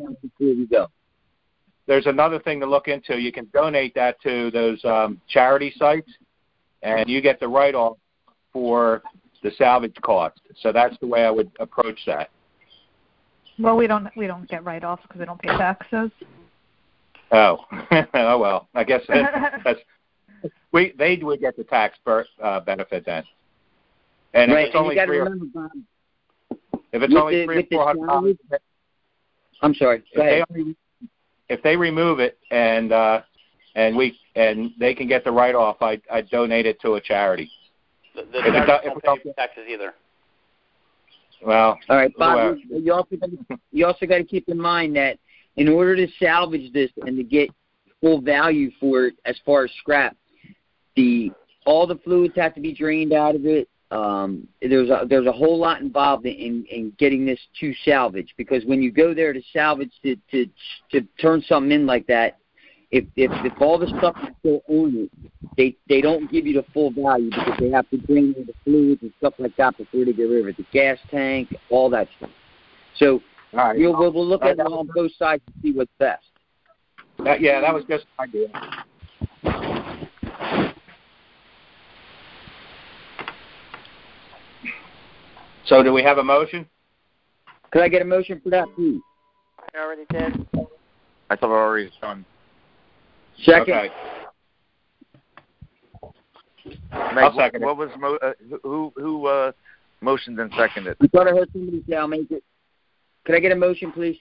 There's another thing to look into. You can donate that to those charity sites, and you get the write-off for the salvage cost. So that's the way I would approach that. Well, we don't get write-offs because we don't pay taxes. Oh, oh well. I guess that's they would get the tax benefit then. And right. if it's only $300 or $400, I'm sorry. Go ahead. If they remove it and they can get the write-off, I'd donate it to a charity. The charity don't pay taxes either. Well, all right, Bob. You also got to keep in mind that in order to salvage this and to get full value for it as far as scrap, all the fluids have to be drained out of it. There's a whole lot involved in getting this to salvage, because when you go there to salvage to turn something in like that, if all the stuff is still on it, they don't give you the full value because they have to drain the fluids and stuff like that before they get rid of it, the gas tank, all that stuff. So right. we'll look at it on both sides to see what's best. That was just an idea. So do we have a motion? Could I get a motion for that, please? I already did. I thought I already done. Second. Okay. Meg, I'll second what was who motioned and seconded? I thought I heard somebody say I'll make it. Could I get a motion, please?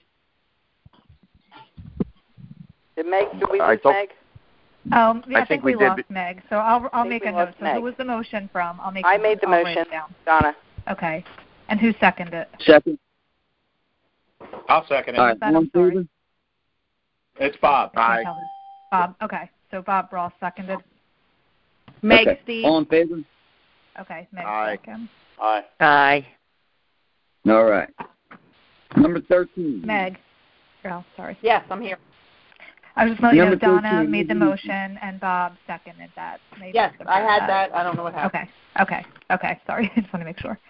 Did we lose Meg? I think we lost Meg, so I'll make a note. So who was the motion from? I made the motion, Donna. Okay. And who seconded it? Second. I'll second it. All right. I'm sorry. It's Bob. Aye. Bob. Okay. So Bob Ross seconded. Meg, okay. Steve. All in favor? Okay. Meg second. Aye. Aye. All right. Number 13. Meg. Oh, sorry. Yes, I'm here. I was just letting you know Donna made the motion and Bob seconded that. Yes, I had that. I don't know what happened. Okay. Sorry. I just want to make sure.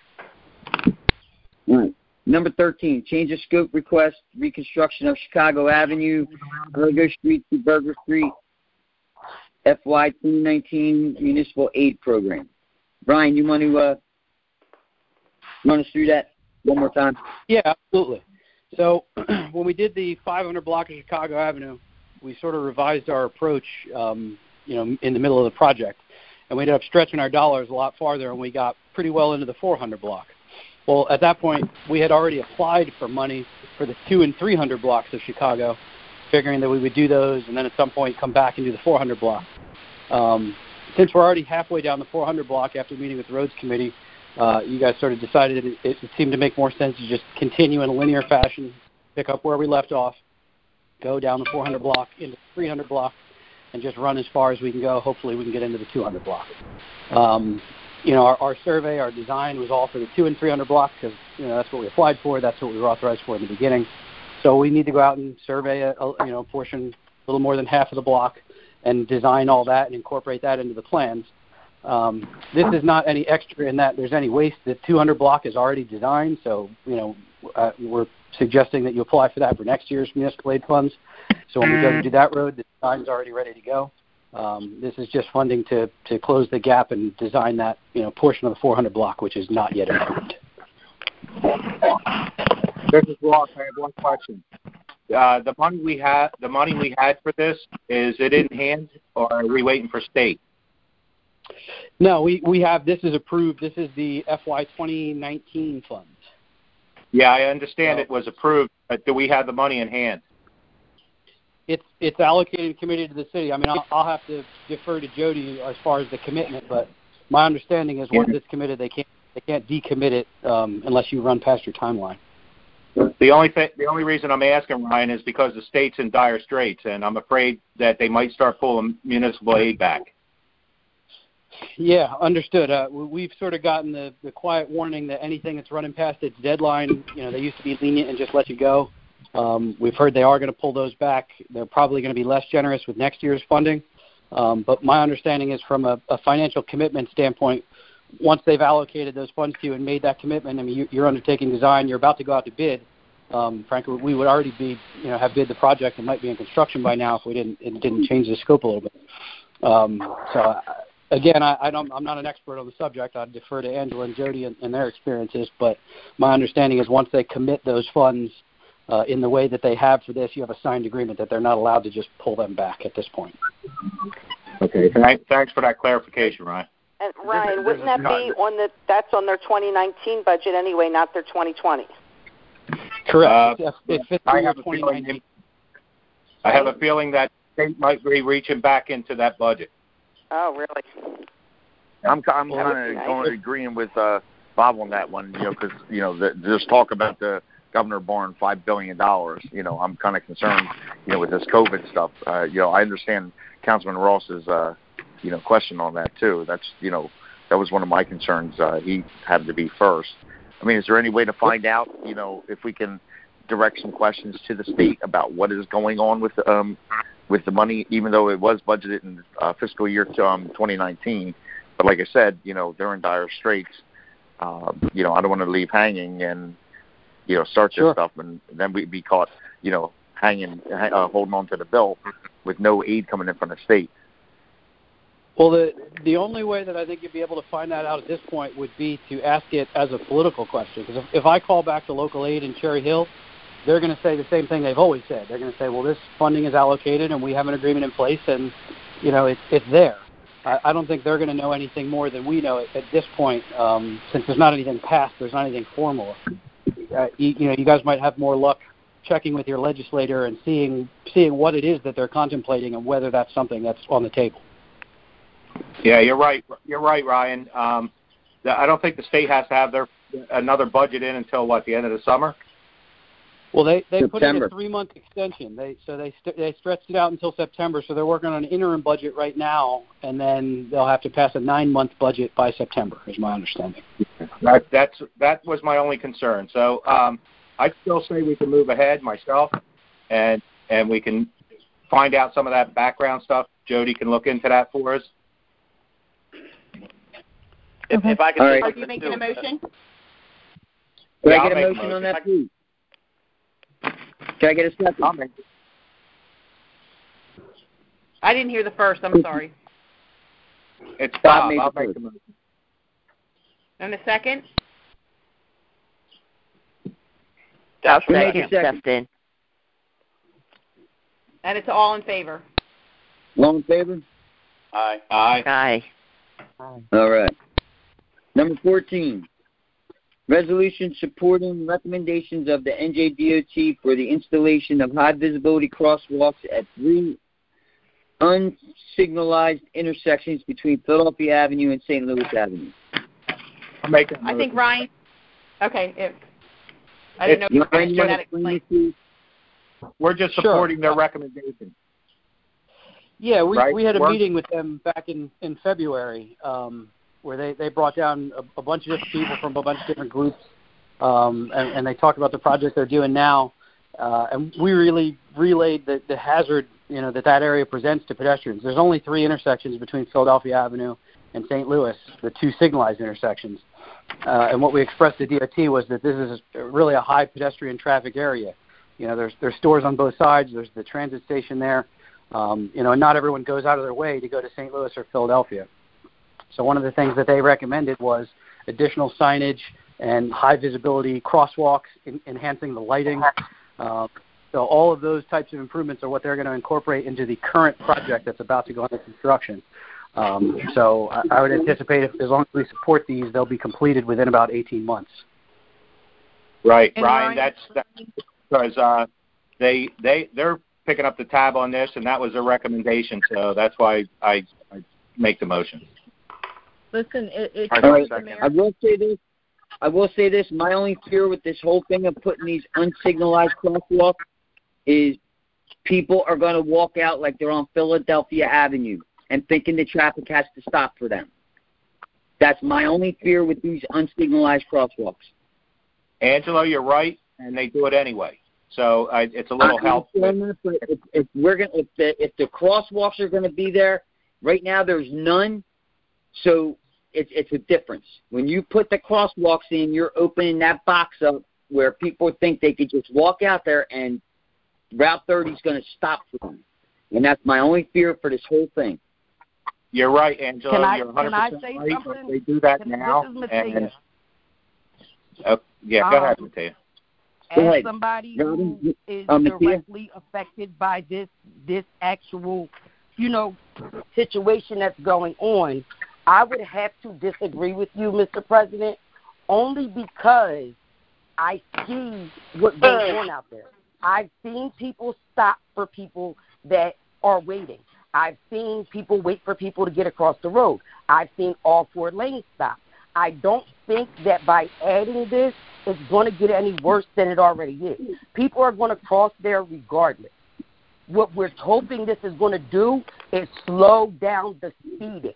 All right. Number 13, change of scope request, reconstruction of Chicago Avenue, Burger Street to Burger Street, FY 2019 Municipal Aid Program. Brian, you want to run us through that one more time? Yeah, absolutely. So when we did the 500 block of Chicago Avenue, we sort of revised our approach, in the middle of the project. And we ended up stretching our dollars a lot farther, and we got pretty well into the 400 block. Well, at that point, we had already applied for money for the 200 and 300 blocks of Chicago, figuring that we would do those and then at some point come back and do the 400 block. Since we're already halfway down the 400 block after meeting with the Roads Committee, you guys sort of decided it seemed to make more sense to just continue in a linear fashion, pick up where we left off, go down the 400 block into the 300 block, and just run as far as we can go. Hopefully we can get into the 200 block. Our survey, our design was all for the 200 and 300 block because, that's what we applied for. That's what we were authorized for in the beginning. So we need to go out and survey a portion, a little more than half of the block, and design all that and incorporate that into the plans. This is not any extra in that there's any waste. The 200 block is already designed, so, we're suggesting that you apply for that for next year's municipal aid funds. So when we go to do that road, the design's already ready to go. This is just funding to close the gap and design that, portion of the 400 block, which is not yet approved. This is Ross. I have one question. the money we had for this, is it in hand, or are we waiting for state? No, we have, this is approved. This is the FY 2019 funds. Yeah, I understand it was approved, but do we have the money in hand? It's allocated and committed to the city. I mean, I'll have to defer to Jody as far as the commitment, but my understanding is once it's committed, they can't decommit it unless you run past your timeline. The only reason I'm asking, Ryan, is because the state's in dire straits, and I'm afraid that they might start pulling municipal aid back. Yeah, understood. We've sort of gotten the quiet warning that anything that's running past its deadline, they used to be lenient and just let you go. We've heard they are going to pull those back. They're probably going to be less generous with next year's funding. But my understanding is from a financial commitment standpoint, once they've allocated those funds to you and made that commitment, I mean, you're undertaking design, you're about to go out to bid. Frankly, we would already be, have bid the project and might be in construction by now if we didn't change the scope a little bit. So again, I'm not an expert on the subject. I'd defer to Angela and Jody and their experiences. But my understanding is once they commit those funds in the way that they have for this, you have a signed agreement that they're not allowed to just pull them back at this point. Okay. Thanks for that clarification, Ryan. And Ryan, wouldn't that be that's on their 2019 budget anyway, not their 2020? Correct. It's fiscal year 2019. I have a feeling that state might be reaching back into that budget. Oh, really? I'm kind of agreeing with Bob on that one, because there's talk about the governor borrowing $5 billion. I'm kind of concerned, with this COVID stuff. I understand Councilman Ross's question on that too. That's that was one of my concerns. He had to be first. I mean, is there any way to find out, if we can direct some questions to the state about what is going on with the money, even though it was budgeted in fiscal year 2019? But like I said, they're in dire straits. I don't want to leave hanging and start this stuff and then we'd be caught, hanging, holding on to the bill with no aid coming in from the state. Well, the only way that I think you'd be able to find that out at this point would be to ask it as a political question. Because if I call back to local aid in Cherry Hill, they're going to say the same thing they've always said. They're going to say, well, this funding is allocated and we have an agreement in place and, it's there. I don't think they're going to know anything more than we know at this point, since there's not anything passed, there's not anything formal. You guys might have more luck checking with your legislator and seeing what it is that they're contemplating and whether that's something that's on the table. Yeah, you're right. You're right, Ryan. I don't think the state has to have another budget in until the end of the summer. Well, they put in a 3-month extension. They stretched it out until September, so they're working on an interim budget right now, and then they'll have to pass a 9-month budget by September, is my understanding. That was my only concern. So I still say we can move ahead myself, and we can find out some of that background stuff. Jody can look into that for us. If I can, are you making a motion? Can I get a motion on that, please? Can I get a second? I didn't hear the first. I'm sorry. It's Bob. I'll make the motion. And the second? Second. And it's all in favor. All in favor? Aye. Aye. All right. Number 14, resolution supporting recommendations of the NJDOT for the installation of high-visibility crosswalks at 3 unsignalized intersections between Philadelphia Avenue and St. Louis Avenue. I think Ryan. Okay. I didn't know if you were going to explain. We're just supporting their recommendation. Yeah, we had a meeting with them back in February where they brought down a bunch of different people from a bunch of different groups, and they talked about the project they're doing now. And we really relayed the hazard that area presents to pedestrians. There's only 3 intersections between Philadelphia Avenue and St. Louis, the 2 signalized intersections. And what we expressed to DOT was that this is really a high pedestrian traffic area. There's stores on both sides. There's the transit station there. And not everyone goes out of their way to go to St. Louis or Philadelphia. So one of the things that they recommended was additional signage and high visibility crosswalks, enhancing the lighting. So all of those types of improvements are what they're going to incorporate into the current project that's about to go into construction. So I would anticipate as long as we support these, they'll be completed within about 18 months. Right, Ryan. That's because they're picking up the tab on this, and that was a recommendation. So that's why I make the motion. Listen, I will say this. My only fear with this whole thing of putting these unsignalized crosswalks is people are going to walk out like they're on Philadelphia Avenue and thinking the traffic has to stop for them. That's my only fear with these unsignalized crosswalks. Angelo, you're right, and they do it anyway. So it's a little help. If the crosswalks are going to be there, right now there's none. So it's a difference. When you put the crosswalks in, you're opening that box up where people think they could just walk out there and Route 30 is going to stop for them. And that's my only fear for this whole thing. You're right, Angelo. You're 100% can I say right. Something? They do that now. This is Mattia. Yeah, go ahead, Mattia. As somebody who is directly affected by this actual, situation that's going on, I would have to disagree with you, Mr. President, only because I see what goes on out there. I've seen people stop for people that are waiting. I've seen people wait for people to get across the road. I've seen all 4 lanes stop. I don't think that by adding this, it's going to get any worse than it already is. People are going to cross there regardless. What we're hoping this is going to do is slow down the speeding.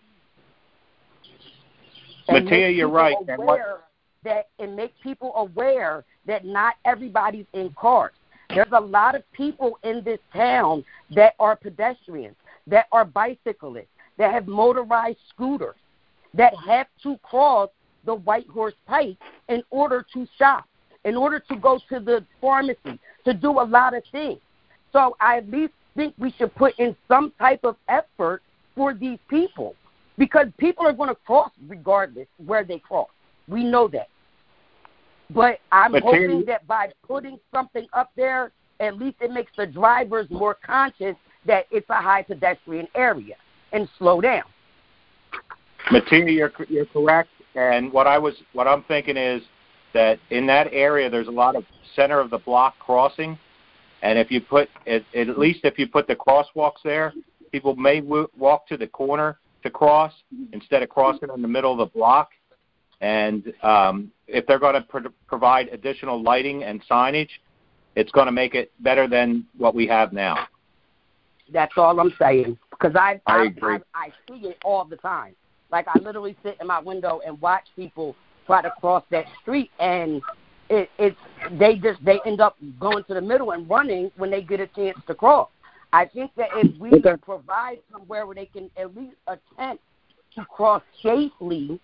Mattia, you're right. And make people aware that not everybody's in cars. There's a lot of people in this town that are pedestrians, that are bicyclists, that have motorized scooters, that have to cross the White Horse Pike in order to shop, in order to go to the pharmacy, to do a lot of things. So I at least think we should put in some type of effort for these people, because people are going to cross regardless where they cross. We know that. But I'm hoping that by putting something up there, at least it makes the drivers more conscious that it's a high pedestrian area and slow down. Mattia, you're correct. And what I'm thinking is that in that area there's a lot of center of the block crossing, and if you put at least if you put the crosswalks there, people may walk to the corner to cross instead of crossing in the middle of the block. And if they're going to provide additional lighting and signage, it's going to make it better than what we have now. That's all I'm saying, because I agree. I see it all the time. Like, I literally sit in my window and watch people try to cross that street, and they end up going to the middle and running when they get a chance to cross. I think that if we provide somewhere where they can at least attempt to cross safely,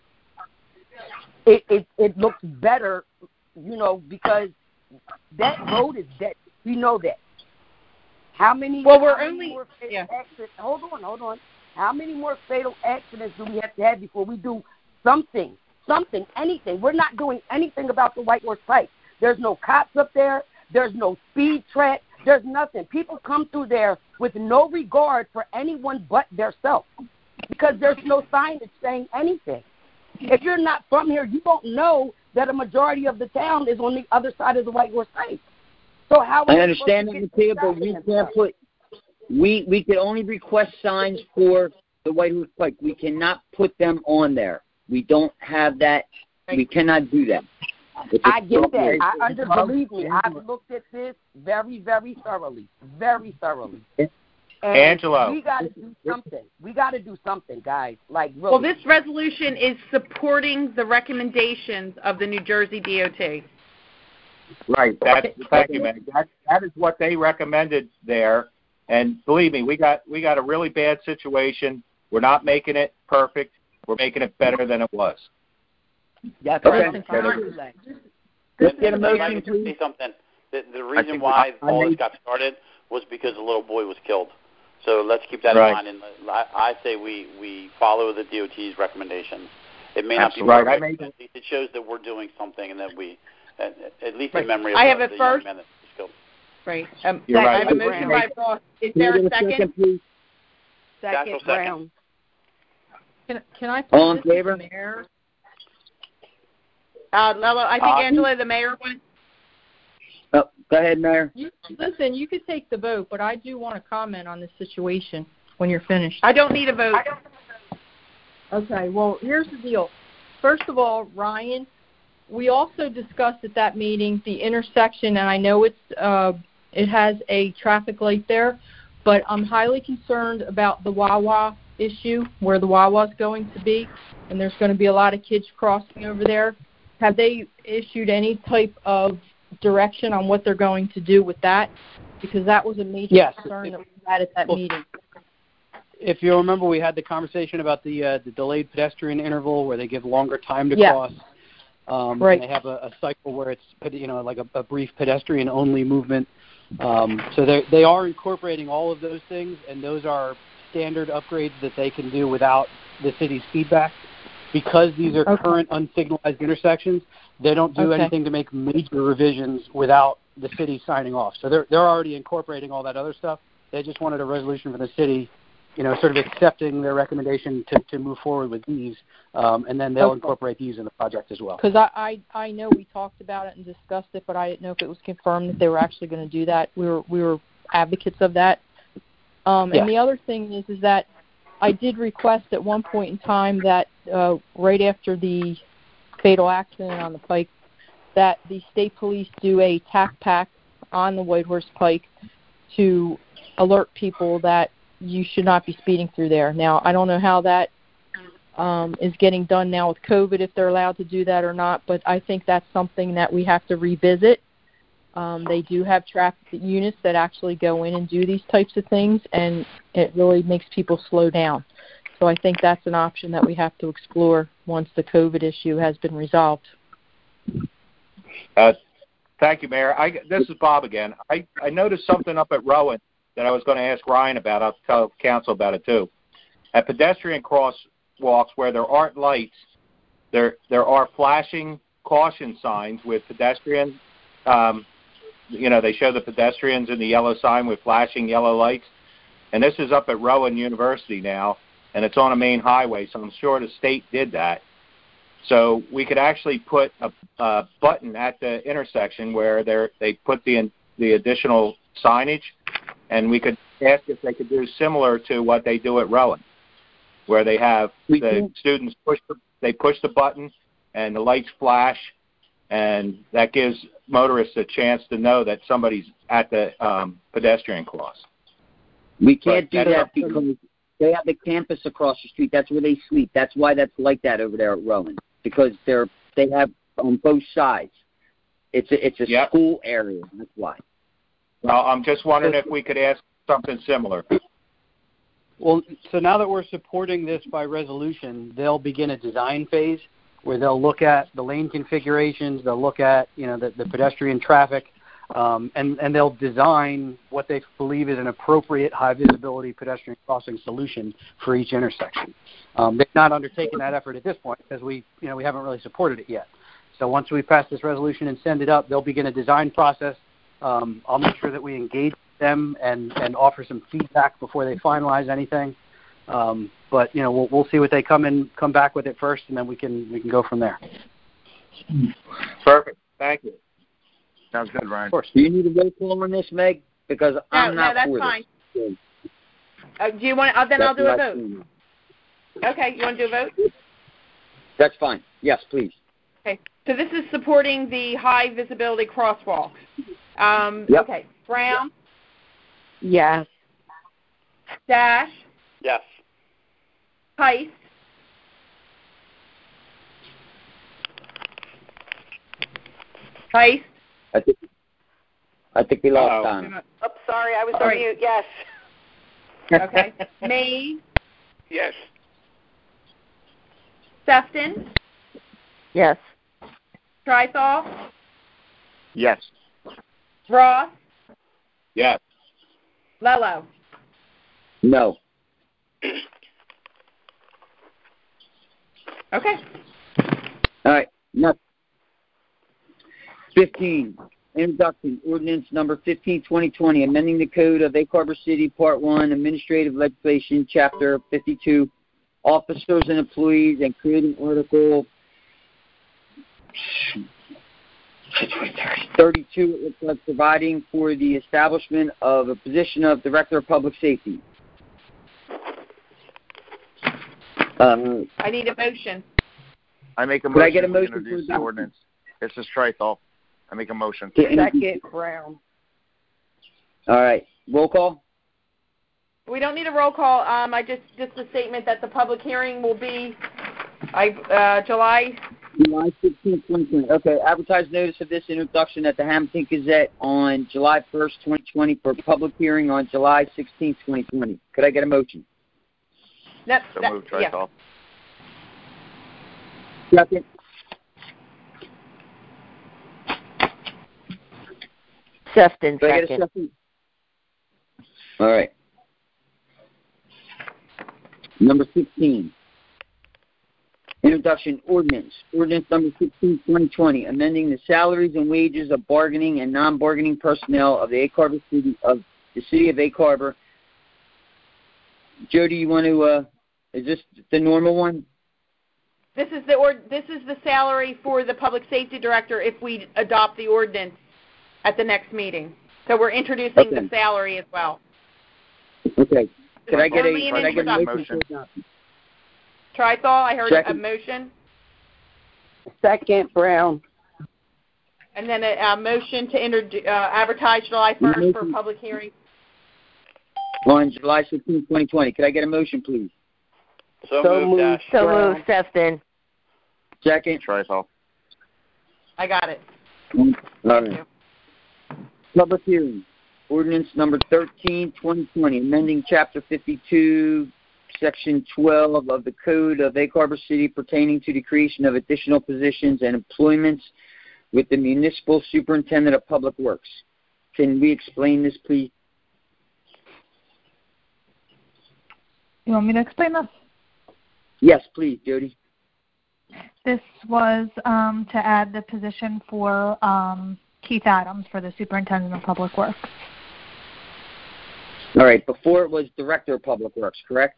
it looks better, because that road is dead. We know that. How many? Well, we're only. Hold on. How many more fatal accidents do we have to have before we do something, anything? We're not doing anything about the White Horse Pike. There's no cops up there. There's no speed trap. There's nothing. People come through there with no regard for anyone but theirself, because there's no signage saying anything. If you're not from here, you don't know that a majority of the town is on the other side of the White Horse Pike. So how? I understand that, Mattia, but we can't put. We can only request signs for the White Horse Pike. We cannot put them on there. We don't have that. We cannot do that. I get that. Believe me, I've looked at this very, very thoroughly. Very thoroughly. And Angelo. We got to do something. We got to do something, guys. Like, really. Well, this resolution is supporting the recommendations of the New Jersey DOT. Right. Thank you, Meg. That is what they recommended there. And believe me, we got a really bad situation. We're not making it perfect. We're making it better than it was. That's right. Let's get a motion, please. Say something. The reason why all this got started was because a little boy was killed. So let's keep that in mind. And I say we follow the DOT's recommendations. It may not be perfect, but at least it shows that we're doing something, and that we, at least in memory of the young man that was killed. Right. You're I right. have a motion by Ross. Is there a second? Please? Second, Brown. Can I put All in this favor? as the mayor? Lello, I think Angela, the mayor, wants. Oh, go ahead, Mayor. Listen, you could take the vote, but I do want to comment on this situation when you're finished. I don't need a vote. Okay, well, here's the deal. First of all, Ryan, we also discussed at that meeting the intersection, and I know it has a traffic light there, but I'm highly concerned about the Wawa issue, where the Wawa is going to be, and there's going to be a lot of kids crossing over there. Have they issued any type of direction on what they're going to do with that? Because that was a major concern that we had at that meeting. If you remember, we had the conversation about the delayed pedestrian interval where they give longer time to cross. Right. And they have a cycle where it's, like a brief pedestrian-only movement. So they are incorporating all of those things, and those are standard upgrades that they can do without the city's feedback. Because these are current unsignalized intersections, they don't do anything to make major revisions without the city signing off. So they're already incorporating all that other stuff. They just wanted a resolution from the city, sort of accepting their recommendation to move forward with these, and then they'll incorporate these in the project as well. Because I know we talked about it and discussed it, but I didn't know if it was confirmed that they were actually going to do that. We were advocates of that. And the other thing is that I did request at one point in time that right after the fatal accident on the Pike, that the state police do a TAC pack on the Whitehorse Pike to alert people that you should not be speeding through there. Now, I don't know how that is getting done now with COVID, if they're allowed to do that or not, but I think that's something that we have to revisit. They do have traffic units that actually go in and do these types of things, and it really makes people slow down. So I think that's an option that we have to explore once the COVID issue has been resolved. Thank you, Mayor. This is Bob again. I noticed something up at Rowan that I was going to ask Ryan about. I'll tell council about it too. At pedestrian crosswalks where there aren't lights, there are flashing caution signs with pedestrians. They show the pedestrians in the yellow sign with flashing yellow lights. And this is up at Rowan University now, and it's on a main highway, so I'm sure the state did that. So we could actually put a button at the intersection where they put the additional signage, and we could ask if they could do similar to what they do at Rowan, where they have the students push the button and the lights flash, and that gives motorists a chance to know that somebody's at the pedestrian cross. We can't do that because they have the campus across the street. That's where they sleep. That's why that's like that over there at Rowan, because they have on both sides. It's a school area. That's why. Well, I'm just wondering if we could ask something similar. Well, so now that we're supporting this by resolution, they'll begin a design phase where they'll look at the lane configurations, they'll look at the pedestrian traffic, and they'll design what they believe is an appropriate high visibility pedestrian crossing solution for each intersection. They've not undertaken that effort at this point because we haven't really supported it yet. So once we pass this resolution and send it up, they'll begin a design process. I'll make sure that we engage them and offer some feedback before they finalize anything. But we'll see what they come back with it first, and then we can go from there. Perfect. Thank you. Sounds good, Ryan. Of course. Do you need a roll call on this, Meg? Because I'm not that's for fine. this. Do you want? Then I'll do a vote. Okay, you want to do a vote? That's fine. Yes, please. Okay. So this is supporting the high visibility crosswalks. Okay. Brown. Yes. Dash. Yes. Heiss. Heiss. I think we lost time. Oh, sorry, I was on mute. Yes. Okay. Mays. Yes. Sefton. Yes. Trithall. Yes. Ross. Yes. Lello. No. Okay. All right. No. 15. introduction, ordinance number 15-2020, amending the code of Egg Harbor City, Part 1, Administrative Legislation, Chapter 52, Officers and Employees, and creating Article 32, providing for the establishment of a position of Director of Public Safety. I need a motion. I make a motion. Could I get a motion to introduce the ordinance? This is Trithol. I make a motion. Second, Brown. All right. Roll call? We don't need a roll call. I just a statement that the public hearing will be July 16th, 2020. Okay. Advertise notice of this introduction at the Hamilton Gazette on July 1st, 2020 for public hearing on July 16th, 2020. Could I get a motion? So moved, Trithol. Yeah. Second. Sefton, Could I get a second? All right. Number 16. Introduction ordinance. Ordinance number 16-2020, amending the salaries and wages of bargaining and non-bargaining personnel of the Egg Harbor City of Egg Harbor. Jody, you want to? Is this the normal one? This is the salary for the public safety director if we adopt the ordinance at the next meeting. So we're introducing the salary as well. Okay. Can I get a motion? Trithol, I heard a motion. Second, Brown. And then a motion to advertise July 1st for public hearing. On July 16th, 2020. Could I get a motion, please? So moved, Sefton. Second. Trithol. I got it. All right. Public hearing. Ordinance number 13-2020, amending Chapter 52, Section 12 of the Code of Egg Harbor City pertaining to the creation of additional positions and employments with the Municipal Superintendent of Public Works. Can we explain this, please? You want me to explain this? Yes, please, Jody. This was to add the position for Keith Adams for the Superintendent of Public Works. All right. Before it was Director of Public Works, correct?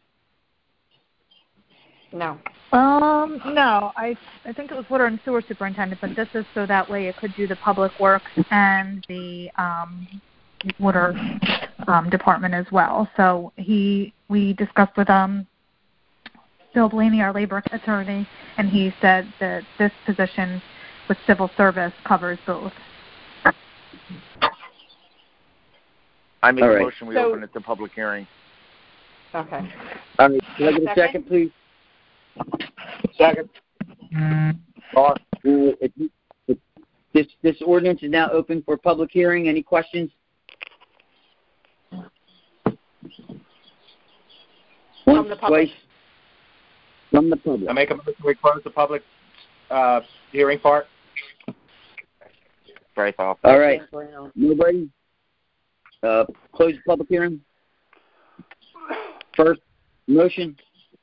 No. No. I think it was Water and Sewer Superintendent, but this is so that way it could do the Public Works and the Water Department as well. So we discussed with Bill Blaney, our labor attorney, and he said that this position with civil service covers both. I make a motion we open it to public hearing. Okay. All right. Can I get a second, please? Second. This ordinance is now open for public hearing. Any questions? From the public. From the public. I make a motion we close the public hearing part. Trithol. All right. Nobody? Close the public hearing. First motion.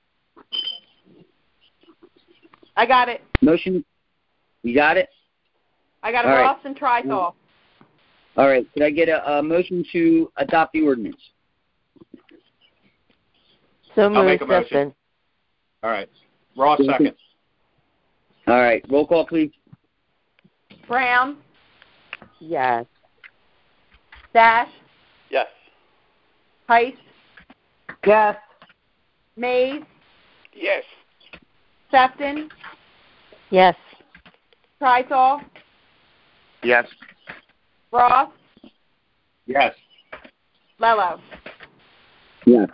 I got it. Motion. You got it? I got a Ross and Trithol. All right. Could I get a motion to adopt the ordinance? So moved, I'll make a motion. All right. Ross, second. All right. Roll call, please. Brown. Yes. Dash. Yes. Heiss. Yes. Mays. Yes. Sefton. Yes. Trithol. Yes. Ross. Yes. Lello. Yes.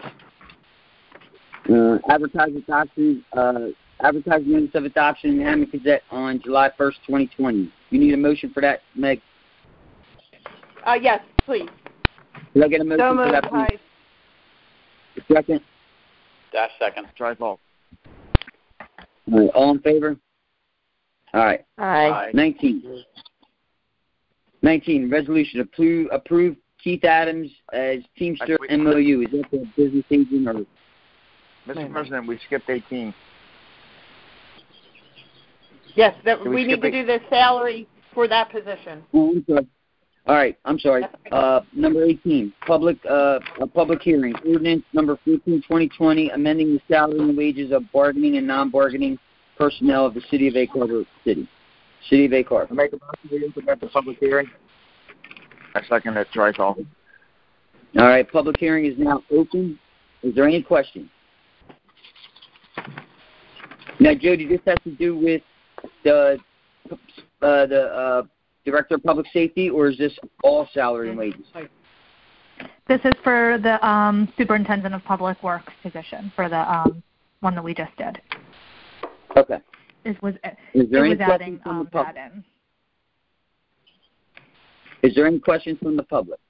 Advertise notice of adoption in the Hamilton Gazette on July 1st, 2020. You need a motion for that, Meg? Yes, please. Could I get a motion for that, please? Second. Dash second. Trithol. All right. All in favor? All right. Aye. 19. Resolution approve Keith Adams as Teamster MOU. Is that the business agent or? Mr. President, we skipped 18. Yes, we need to do the salary for that position. Oh, I'm sorry. All right, I'm sorry. Number 18, a public hearing, ordinance number 14, 2020, amending the salary and wages of bargaining and non-bargaining personnel of the City of Egg Harbor City. City of Egg Harbor. I make a motion to implement the public hearing. I second that, Trithol. All right, public hearing is now open. Is there any questions? Now, Jody, this has to do with the Director of Public Safety, or is this all salary and wages? This is for the Superintendent of Public Works position, for the one that we just did. Okay. Is there any questions from the public? Is there any questions from the public?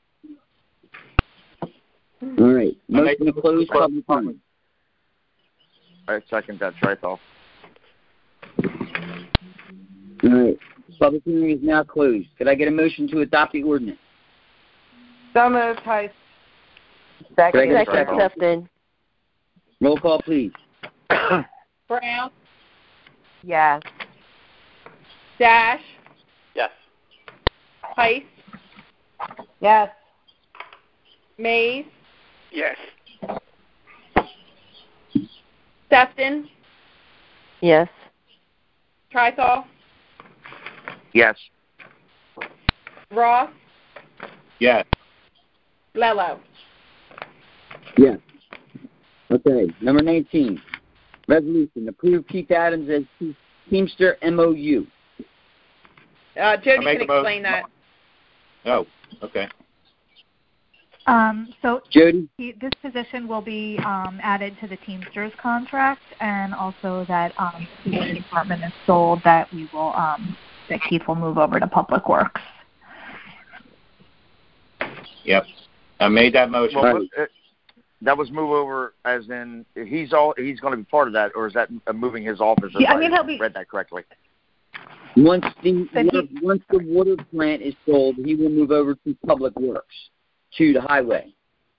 All right. Motion to close public hearing. I second that, Trithol. All right. Public hearing is now closed. Could I get a motion to adopt the ordinance? So moved, Heist. Second, Sefton. Roll call, please. Brown. Yes. Dash. Yes. Heist. Yes. Mays. Yes. Sefton. Yes. Trithol. Yes. Ross. Yes. Lello. Yes. Okay. Number 19. Resolution. Approve Keith Adams as Teamster MOU. Jody can explain that. Oh, okay. So Jody? This position will be added to the Teamsters contract, and also that the department is sold, that we will that Keith will move over to Public Works. Yep. I made that motion. Well, that was move over as in he's going to be part of that, or is that moving his office? Yeah, I mean, he'll be. Read that correctly. Once the water plant is sold, he will move over to Public Works, to the highway.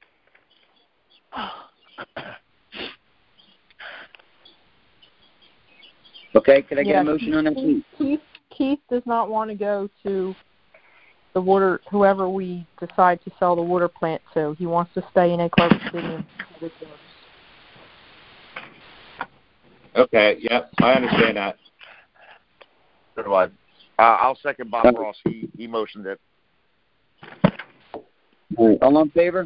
Okay, could I get a motion on that, please? Keith does not want to go to the water, whoever we decide to sell the water plant to. He wants to stay in Egg Harbor City. Okay, yep, I understand that. So do I. I'll second Bob Ross. He motioned it. All right, all in favor?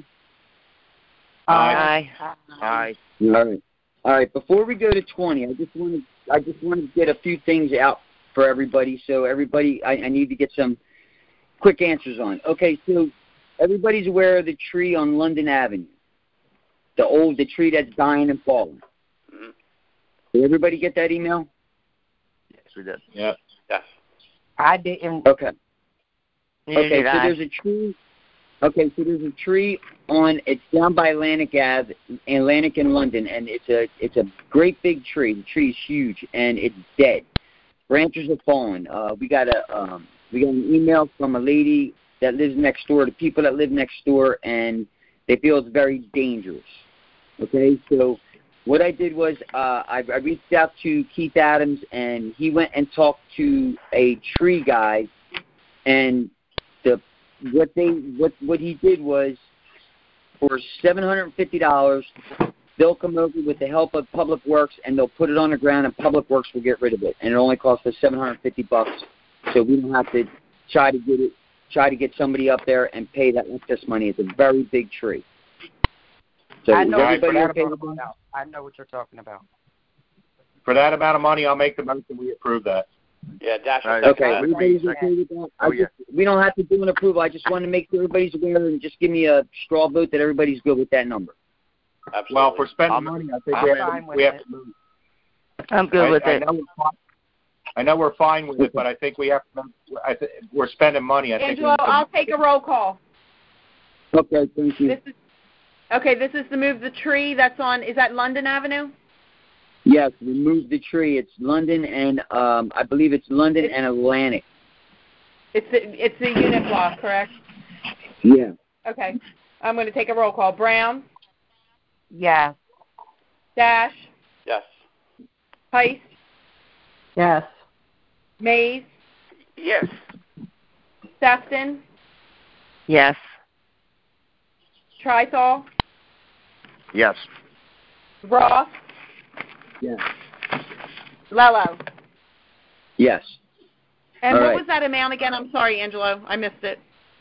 Aye. Aye. All right. Before we go to 20, I just want to get a few things out for everybody. So everybody, I need to get some quick answers on. Okay, so everybody's aware of the tree on London Avenue, the tree that's dying and falling. Mm-hmm. Did everybody get that email? Yes, we did. Yep. Yes. I didn't. Okay. Okay, so there's a tree. Okay, so there's a tree it's down by Atlantic in London, and it's a great big tree. The tree is huge, and it's dead. Branches are falling. We got an email from a lady that lives next door, the people that live next door, and they feel it's very dangerous. Okay, so what I did was I reached out to Keith Adams, and he went and talked to a tree guy, and what he did was, for $750, they'll come over with the help of Public Works, and they'll put it on the ground, and Public Works will get rid of it. And it only costs us $750, so we don't have to try to get somebody up there and pay that excess money. It's a very big tree. So I know everybody okay with that? I know what you're talking about. For that amount of money, I'll make the motion. We approve that. Yeah, Dash. Okay, everybody's okay with that? We don't have to do an approval. I just want to make sure everybody's aware and just give me a straw vote that everybody's good with that number. Absolutely. Well, for spending money, I think we have to move. I'm good with it. I know we're fine with it, but I think we have to. We're spending money. Angelo, I'll take a roll call. Okay, thank you. This is to move the tree that's on. Is that London Avenue? Yes, we moved the tree. It's London and I believe it's London and Atlantic. It's the unit block, correct? Yeah. Okay. I'm going to take a roll call. Brown? Yes. Dash? Yes. Heist? Yes. Mays? Yes. Sefton? Yes. Trithol? Yes. Ross? Yes. Lello? Yes. And All what right. was that amount again? I'm sorry, Angelo. I missed it.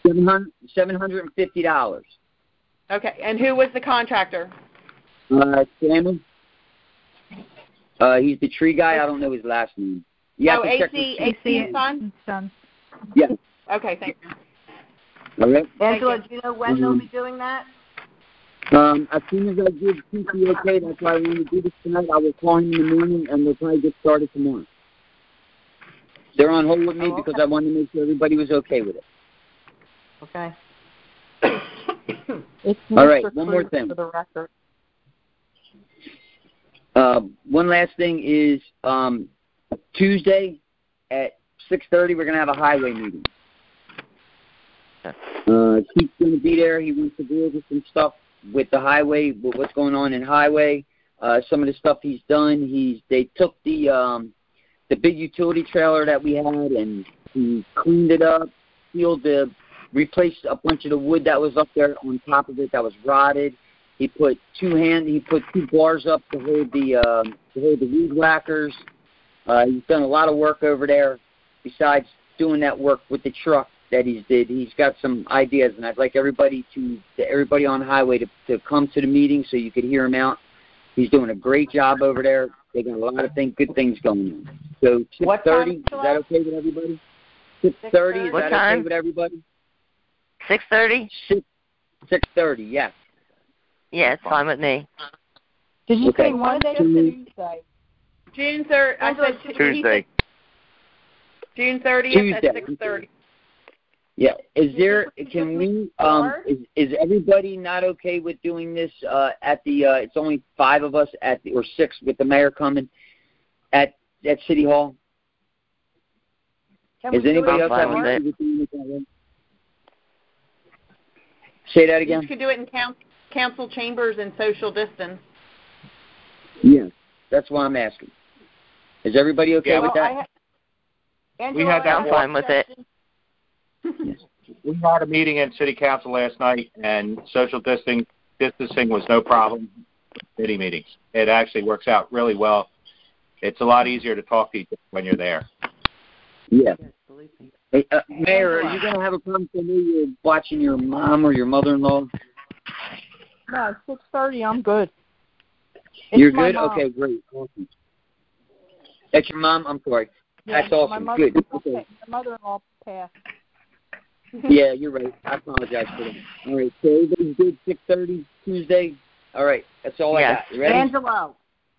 $750. Okay. And who was the contractor? Sammy. He's the tree guy. I don't know his last name. AC and Son? Yeah. Okay, thank you. All right. Angela, do you know when they'll be doing that? As soon as I give Keith okay, that's why I want to do this tonight. I will call him in the morning, and we'll probably get started tomorrow. They're on hold with me because I wanted to make sure everybody was okay with it. Okay. It's All right, Mr. one more Cruz thing. For the record. One last thing is Tuesday at 6:30 we're going to have a highway meeting. Keith's going to be there. He wants to go over some stuff with the highway, with what's going on in highway. Some of the stuff he's done. They took the big utility trailer that we had and he cleaned it up, replaced a bunch of the wood that was up there on top of it that was rotted. He put two bars up to hold the weed whackers. He's done a lot of work over there. Besides doing that work with the truck that he's got some ideas, and I'd like everybody on highway to come to the meeting so you could hear him out. He's doing a great job over there. They got a lot of good things going on. So 6:30, is that okay with everybody? 6:30, is that okay with everybody? 6:30? 6:30, yes. Yeah, it's fine with me. Did you say Monday or Tuesday? June 3rd. I said Tuesday. June 30th at 6:30. Yeah. Is everybody not okay with doing this at the it's only 5 of us or 6 with the mayor coming at City Hall? Is anybody else having an issue with doing it that way? Say that again. You could do it in council chambers and social distance. Yeah, that's why I'm asking. Is everybody okay with that? We had that. I'm fine with it. We had a meeting in City Council last night, and social distancing was no problem. City meetings. It actually works out really well. It's a lot easier to talk to each other when you're there. Yeah. Hey, Mayor, are you going to have a problem for me? You're watching your mom or your mother-in-law? No, 6:30. I'm good. You're good? Okay, great. Awesome. That's your mom? I'm sorry. Yeah, that's awesome. Good. Okay. My mother-in-law passed. Yeah, you're right. I apologize for that. All right, so everybody's good, 6:30 Tuesday? All right, that's all I got. You ready? Angelo.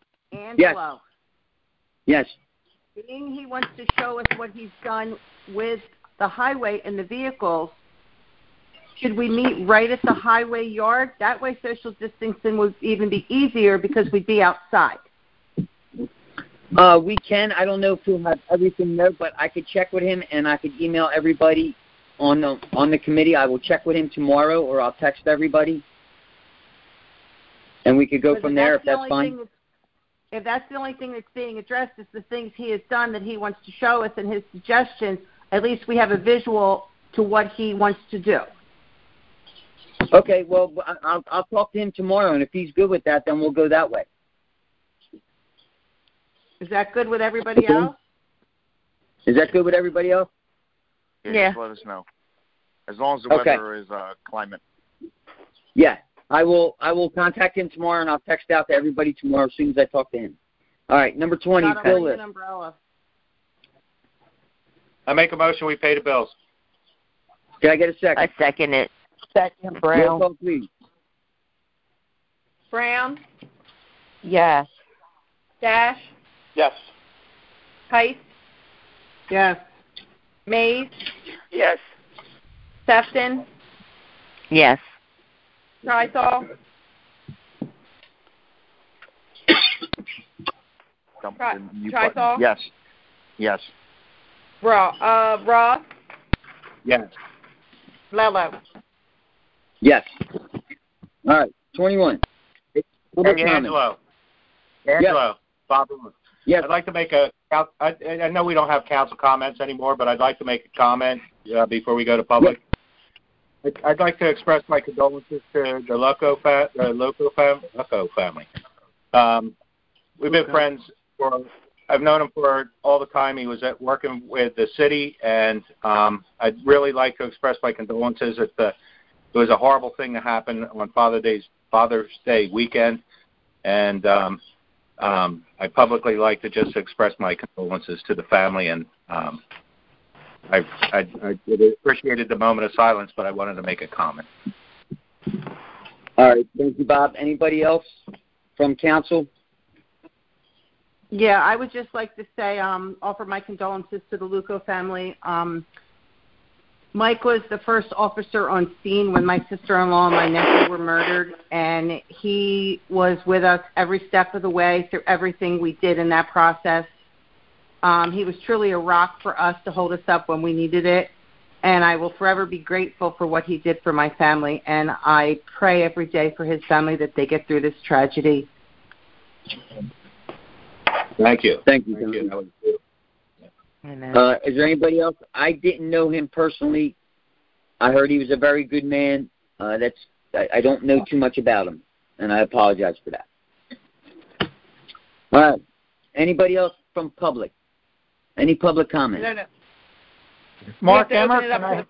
Yes. Being he wants to show us what he's done with the highway and the vehicles, should we meet right at the highway yard? That way social distancing would even be easier because we'd be outside. We can. I don't know if he'll have everything there, but I could check with him and I could email everybody on the committee. I will check with him tomorrow, or I'll text everybody, and we could go from there if that's fine. If that's the only thing that's being addressed is the things he has done that he wants to show us and his suggestions, at least we have a visual to what he wants to do. Okay, well, I'll talk to him tomorrow, and if he's good with that, then we'll go that way. Is that good with everybody else? Is that good with everybody else? Yeah. Just let us know. As long as the weather is climate. Yeah. I will contact him tomorrow, and I'll text out to everybody tomorrow as soon as I talk to him. All right, number 20, bill list. I make a motion we pay the bills. Can I get a second? I second it. Second, Brown. Roll call, please. Brown? Yes. Dash? Yes. Heist? Yes. Mays? Yes. Sefton? Yes. Trithol? Trithol? Yes. Yes. Ross? Yes. Lello? Yes. All right, 21. Angelo. Yes. Bob. Yes. I'd like to make I know we don't have council comments anymore, but I'd like to make a comment before we go to public. I'd like to express my condolences to the Loco family. We've been friends I've known him for all the time he was working with the city, and I'd really like to express my condolences. It was a horrible thing to happen on Father's Day weekend, and I publicly like to just express my condolences to the family, and I appreciated the moment of silence, but I wanted to make a comment. All right, thank you, Bob. Anybody else from council? Yeah, I would just like to say, offer my condolences to the Luco family. Mike was the first officer on scene when my sister-in-law and my nephew were murdered, and he was with us every step of the way through everything we did in that process. He was truly a rock for us to hold us up when we needed it, and I will forever be grateful for what he did for my family, and I pray every day for his family that they get through this tragedy. Thank you. Thank you. Is there anybody else? I didn't know him personally. I heard he was a very good man. I don't know too much about him, and I apologize for that. All right. Anybody else from public? Any public comment? No. Mark Emmer,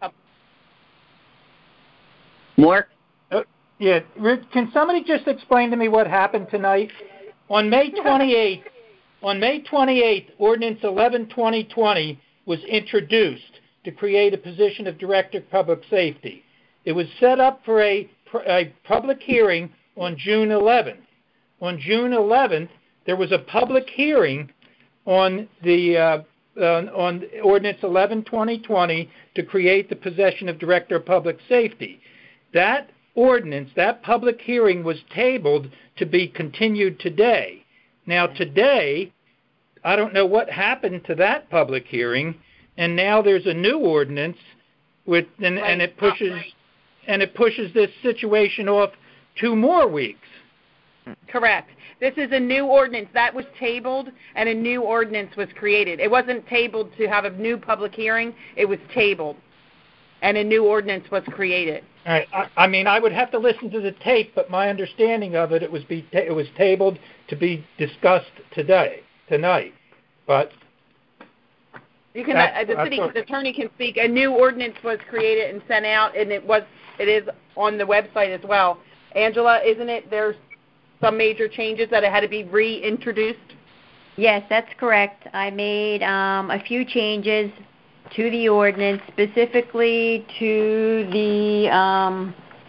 Mark? Yeah. Can somebody just explain to me what happened tonight? On May 28th, Ordinance 11-2020 was introduced to create a position of Director of Public Safety. It was set up for a public hearing on June 11th. On June 11th, there was a public hearing on the on Ordinance 11-2020 to create the position of Director of Public Safety. That ordinance, that public hearing was tabled to be continued today. Now today, I don't know what happened to that public hearing, and now there's a new ordinance with and it pushes this situation off 2 more weeks. Correct. This is a new ordinance that was tabled, and a new ordinance was created. It wasn't tabled to have a new public hearing. It was tabled, and a new ordinance was created. All right. I mean, I would have to listen to the tape, but my understanding of it, it was tabled to be discussed tonight. But you can the city attorney can speak. A new ordinance was created and sent out, and it is on the website as well. Angela, isn't it? There's some major changes that it had to be reintroduced. Yes, that's correct. I made a few changes to the ordinance, specifically to the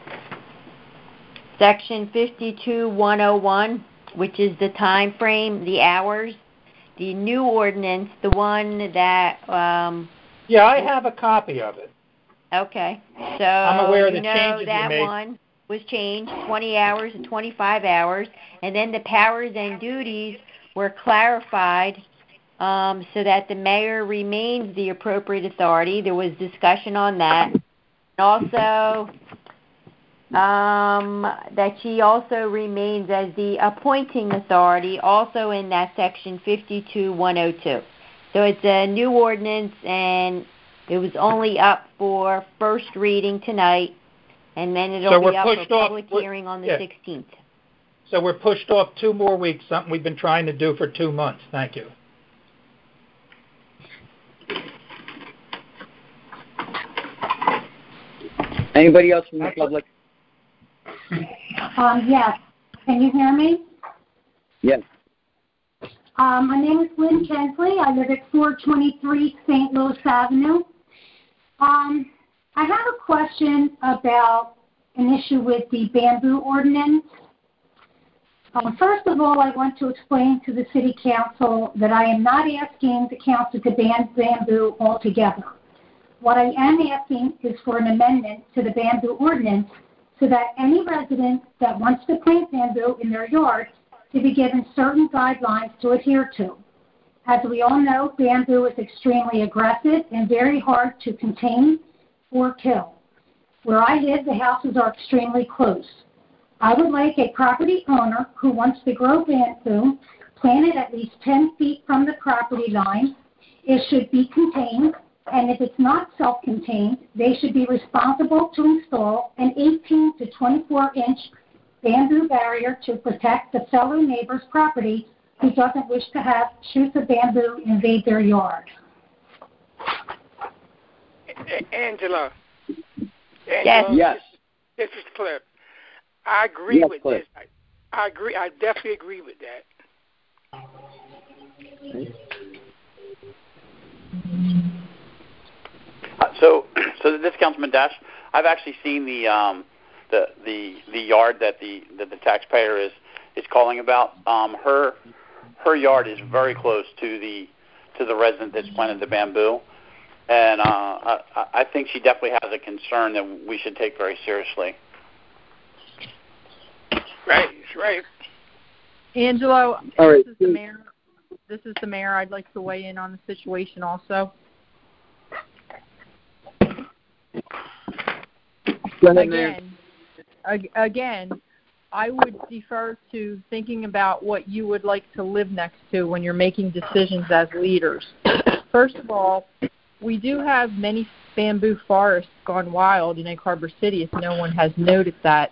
section 52-101, which is the time frame, the hours. The new ordinance, the one that yeah, I have a copy of it. Okay, so I'm aware of the changes that you made. one was changed, 20 hours and 25 hours, and then the powers and duties were clarified so that the mayor remains the appropriate authority. There was discussion on that. And also, that she also remains as the appointing authority, also in that section 52-102. So it's a new ordinance, and it was only up for first reading tonight, and then it'll be up for public hearing on the 16th. So we're pushed off 2 more weeks, something we've been trying to do for 2 months. Thank you. Anybody else from the public? Yes. Can you hear me? Yes. My name is Lynn Kensley. I live at 423 St. Louis Avenue. I have a question about an issue with the bamboo ordinance. First of all, I want to explain to the City Council that I am not asking the Council to ban bamboo altogether. What I am asking is for an amendment to the bamboo ordinance so that any resident that wants to plant bamboo in their yard to be given certain guidelines to adhere to. As we all know, bamboo is extremely aggressive and very hard to contain or kill. Where I live, the houses are extremely close. I would like a property owner who wants to grow bamboo planted at least 10 feet from the property line. It should be contained And if it's not self-contained, they should be responsible to install an 18 to 24-inch bamboo barrier to protect the fellow neighbor's property who doesn't wish to have shoots of bamboo invade their yard. Angela. Yes. This is Cliff. I agree with Cliff. This. I agree. I definitely agree with that. So this Councilman Dash, I've actually seen the yard that the taxpayer is calling about. Her yard is very close to the resident that's planted the bamboo, and I think she definitely has a concern that we should take very seriously. Right. Angelo, right. This is the mayor. I'd like to weigh in on the situation also. Again, I would defer to thinking about what you would like to live next to when you're making decisions as leaders. First of all, we do have many bamboo forests gone wild in Egg Harbor City, if no one has noticed that.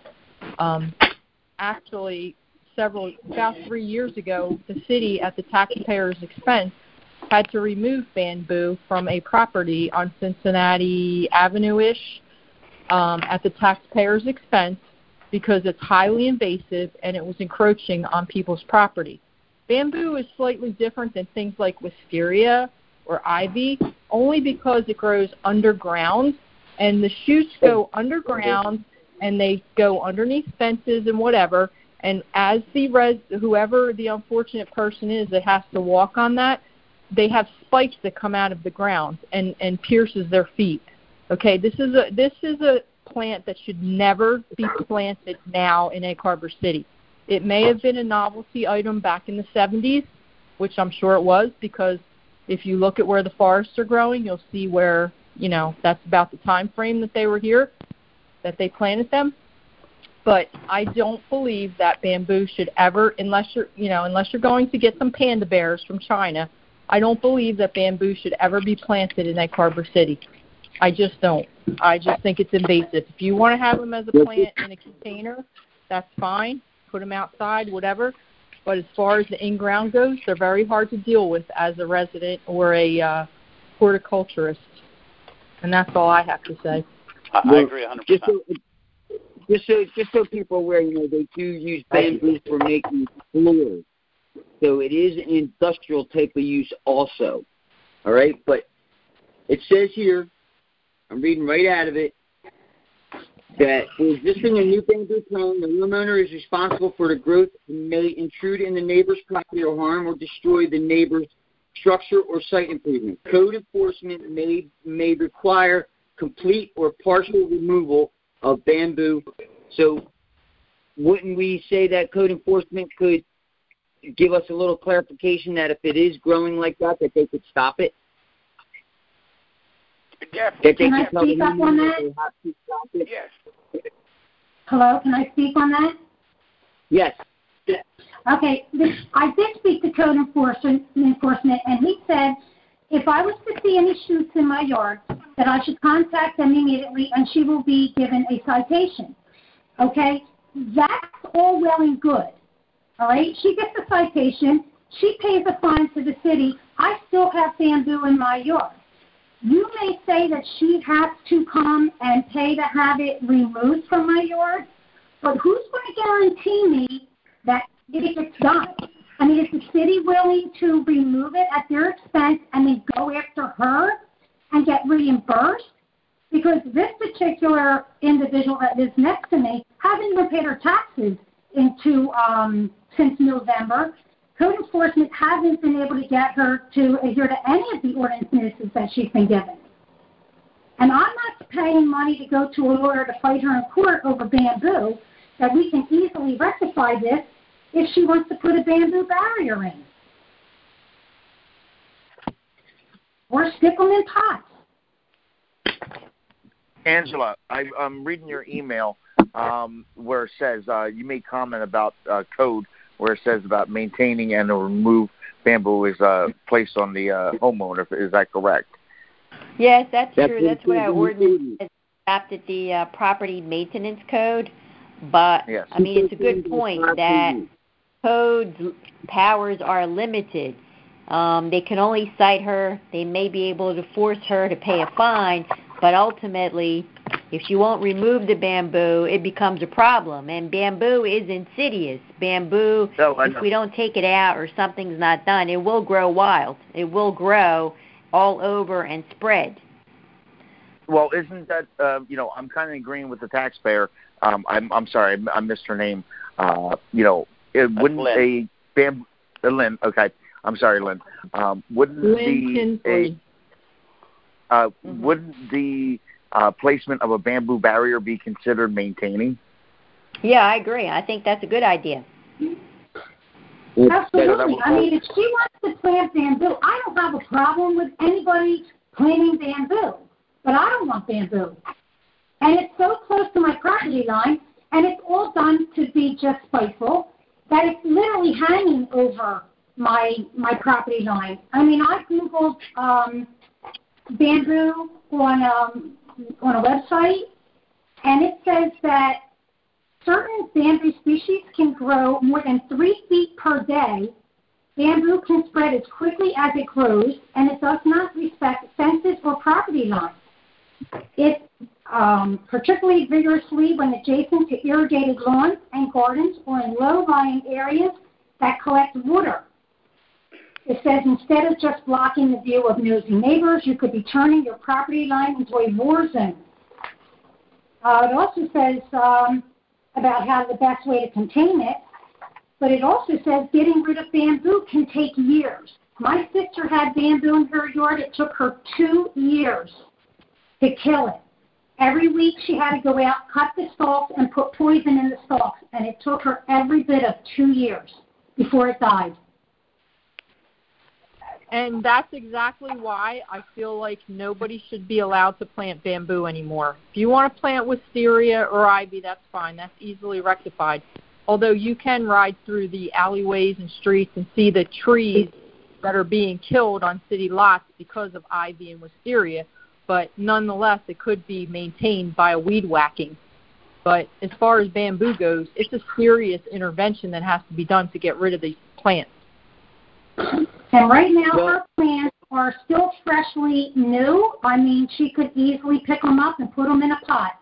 Actually, about 3 years ago, the city, at the taxpayer's expense, had to remove bamboo from a property on Cincinnati Avenue-ish at the taxpayer's expense because it's highly invasive and it was encroaching on people's property. Bamboo is slightly different than things like wisteria or ivy, only because it grows underground, and the shoots go underground and they go underneath fences and whatever. And as whoever the unfortunate person is that has to walk on that, they have spikes that come out of the ground and pierces their feet. Okay, this is a plant that should never be planted now in Egg Harbor City. It may have been a novelty item back in the 70s, which I'm sure it was, because if you look at where the forests are growing, you'll see where, that's about the time frame that they were here, that they planted them. But I don't believe that bamboo should ever, unless you're going to get some panda bears from China, I don't believe that bamboo should ever be planted in Egg Harbor City. I just don't. I just think it's invasive. If you want to have them as a plant in a container, that's fine. Put them outside, whatever. But as far as the in-ground goes, they're very hard to deal with as a resident or a horticulturist. And that's all I have to say. I agree 100%. Just so people are aware, they do use bamboo for making floors. So it is an industrial type of use also. All right? But it says here, I'm reading right out of it, that for existing a new bamboo plant, the homeowner is responsible for the growth and may intrude in the neighbor's property or harm or destroy the neighbor's structure or site improvement. Code enforcement may require complete or partial removal of bamboo. So wouldn't we say that code enforcement could give us a little clarification that if it is growing like that they could stop it? Can I speak up on that? Yes. Hello, can I speak on that? Yes. Okay, I did speak to code enforcement, and he said if I was to see any shoots in my yard, that I should contact them immediately, and she will be given a citation. Okay, that's all well and good. All right, she gets a citation, she pays a fine to the city. I still have bamboo in my yard. You may say that she has to come and pay to have it removed from my yard, but who's going to guarantee me that if it's done? I mean, is the city willing to remove it at their expense and then go after her and get reimbursed? Because this particular individual that is next to me hasn't even paid her taxes since November. Code enforcement hasn't been able to get her to adhere to any of the ordinances that she's been given. And I'm not paying money to go to a lawyer to fight her in court over bamboo, that we can easily rectify this if she wants to put a bamboo barrier in. Or stick them in pots. Angela, I'm reading your email where it says you made comment about code where it says about maintaining and remove bamboo is placed on the homeowner. Is that correct? Yes, that's true. That's what our ordinance has adopted the property maintenance code. But, yes. I mean, it's a good point that code's powers are limited. They can only cite her. They may be able to force her to pay a fine, but ultimately, if she won't remove the bamboo, it becomes a problem. And bamboo is insidious. Bamboo, if we don't take it out or something's not done, it will grow wild. It will grow all over and spread. Well, isn't that, I'm kind of agreeing with the taxpayer. I'm sorry, I missed her name. It wouldn't Lynn. a bamboo, Lynn, okay. I'm sorry, Lynn. Wouldn't the placement of a bamboo barrier be considered maintaining? Yeah, I agree. I think that's a good idea. Absolutely. I mean, if she wants to plant bamboo, I don't have a problem with anybody planting bamboo, but I don't want bamboo. And it's so close to my property line, and it's all done to be just spiteful, that it's literally hanging over my property line. I mean, I Googled bamboo on a website, and it says that certain bamboo species can grow more than 3 feet per day. Bamboo can spread as quickly as it grows, and it does not respect fences or property lines. It particularly vigorously when adjacent to irrigated lawns and gardens or in low-lying areas that collect water. It says instead of just blocking the view of nosy neighbors, you could be turning your property line into a war zone. It also says about how the best way to contain it, but it also says getting rid of bamboo can take years. My sister had bamboo in her yard. It took her 2 years to kill it. Every week she had to go out, cut the stalks, and put poison in the stalks, and it took her every bit of 2 years before it died. And that's exactly why I feel like nobody should be allowed to plant bamboo anymore. If you want to plant wisteria or ivy, that's fine. That's easily rectified. Although you can ride through the alleyways and streets and see the trees that are being killed on city lots because of ivy and wisteria, but nonetheless, it could be maintained by a weed whacking. But as far as bamboo goes, it's a serious intervention that has to be done to get rid of these plants. And right now, her plants are still freshly new. I mean, she could easily pick them up and put them in a pot.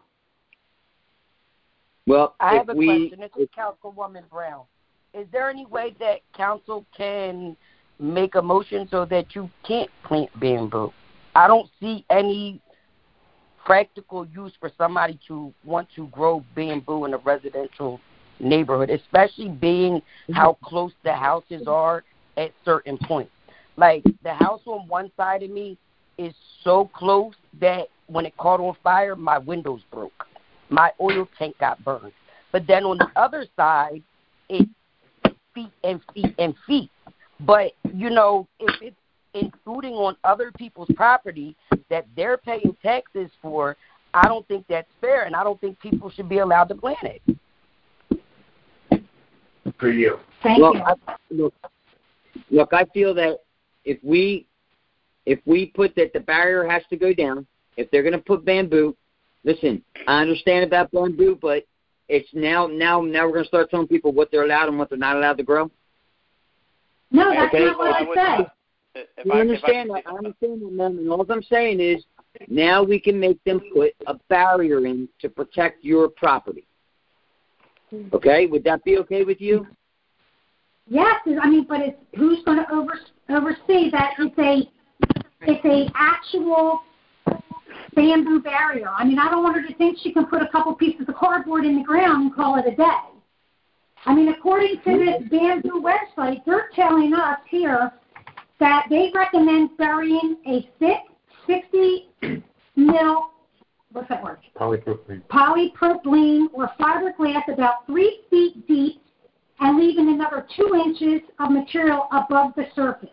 Well, I have a question. This is Councilwoman Brown. Is there any way that council can make a motion so that you can't plant bamboo? I don't see any practical use for somebody to want to grow bamboo in a residential neighborhood, especially being how close the houses are at certain points. Like, the house on one side of me is so close that when it caught on fire, my windows broke. My oil tank got burned. But then on the other side, it's feet and feet and feet. But, if it's intruding on other people's property that they're paying taxes for, I don't think that's fair, and I don't think people should be allowed to plant it. For you. Thank you. Look, I feel that if we put that the barrier has to go down, if they're going to put bamboo, listen, I understand about bamboo, but it's now we're going to start telling people what they're allowed and what they're not allowed to grow. No, that's not what I said. I understand that, Mom, and all I'm saying is now we can make them put a barrier in to protect your property. Okay? Would that be okay with you? Yes, I mean, but who's going to oversee that? It's a actual bamboo barrier. I mean, I don't want her to think she can put a couple pieces of cardboard in the ground and call it a day. I mean, according to this bamboo website, they're telling us here that they recommend burying a thick 60 mil, what's that word? Polypropylene or fiberglass about 3 feet deep and leaving another 2 inches of material above the surface.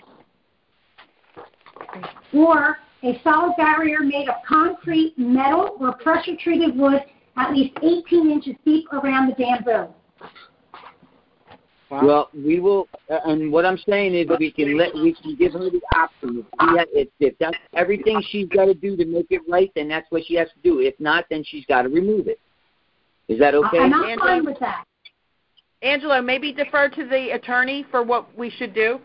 Or a solid barrier made of concrete, metal, or pressure-treated wood at least 18 inches deep around the bamboo. Wow. Well, we will, and what I'm saying is we can give her the option. If that's everything she's got to do to make it right, then that's what she has to do. If not, then she's got to remove it. Is that okay? And I'm fine with that. Angelo, maybe defer to the attorney for what we should do.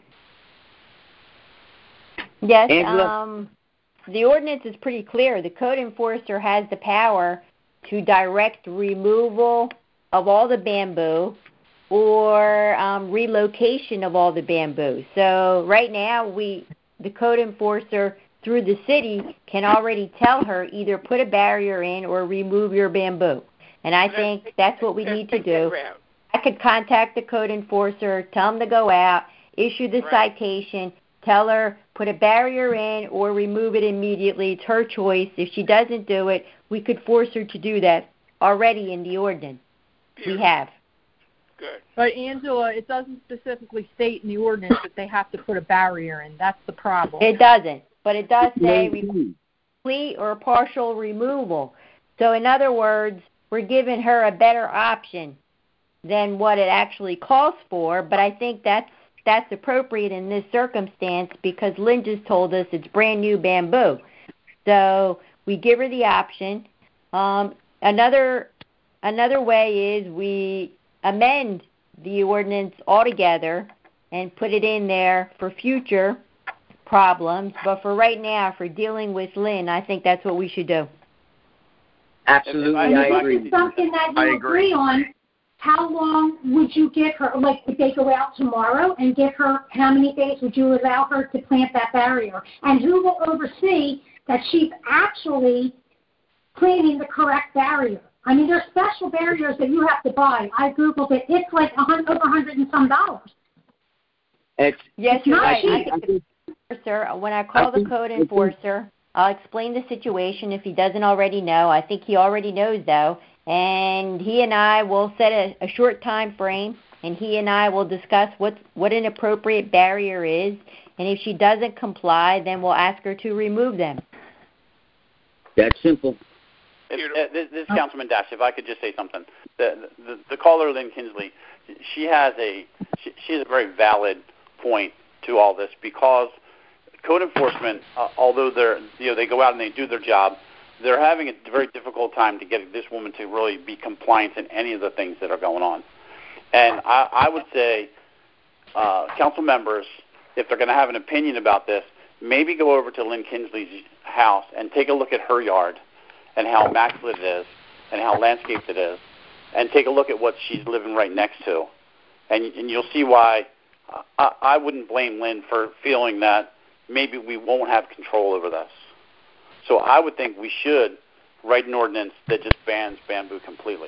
Yes, the ordinance is pretty clear. The code enforcer has the power to direct removal of all the bamboo or relocation of all the bamboo. So right now, the code enforcer through the city can already tell her either put a barrier in or remove your bamboo. And I think that's what we need to do. I could contact the code enforcer, tell them to go out, issue the citation, tell her put a barrier in or remove it immediately. It's her choice. If she doesn't do it, we could force her to do that already in the ordinance. We have. Good. But, Angela, it doesn't specifically state in the ordinance that they have to put a barrier in. That's the problem. It doesn't. But it does say complete or partial removal. So, in other words, we're giving her a better option than what it actually calls for. But I think that's appropriate in this circumstance because Lynn just told us it's brand new bamboo. So we give her the option. Another way is we amend the ordinance altogether and put it in there for future problems. But for right now, for dealing with Lynn, I think that's what we should do. Absolutely, I agree. If this is something that you agree on, how long would you give her? Like, would they go out tomorrow and give her, how many days would you allow her to plant that barrier? And who will oversee that she's actually planting the correct barrier? I mean, there's special barriers that you have to buy. I Googled it. It's like over $100 and some. Yes, you're right. When I call the code enforcer, I'll explain the situation if he doesn't already know. I think he already knows, though. And he and I will set a short time frame, and he and I will discuss what an appropriate barrier is. And if she doesn't comply, then we'll ask her to remove them. That's simple. This is Councilman Dash. If I could just say something. The caller, Lynn Kinsley, she has a very valid point to all this because code enforcement, although they go out and they do their job, they're having a very difficult time to get this woman to really be compliant in any of the things that are going on. And I would say, council members, if they're going to have an opinion about this, maybe go over to Lynn Kinsley's house and take a look at her yard and how immaculate it is and how landscaped it is, and take a look at what she's living right next to. And you'll see why I wouldn't blame Lynn for feeling that maybe we won't have control over this. So I would think we should write an ordinance that just bans bamboo completely.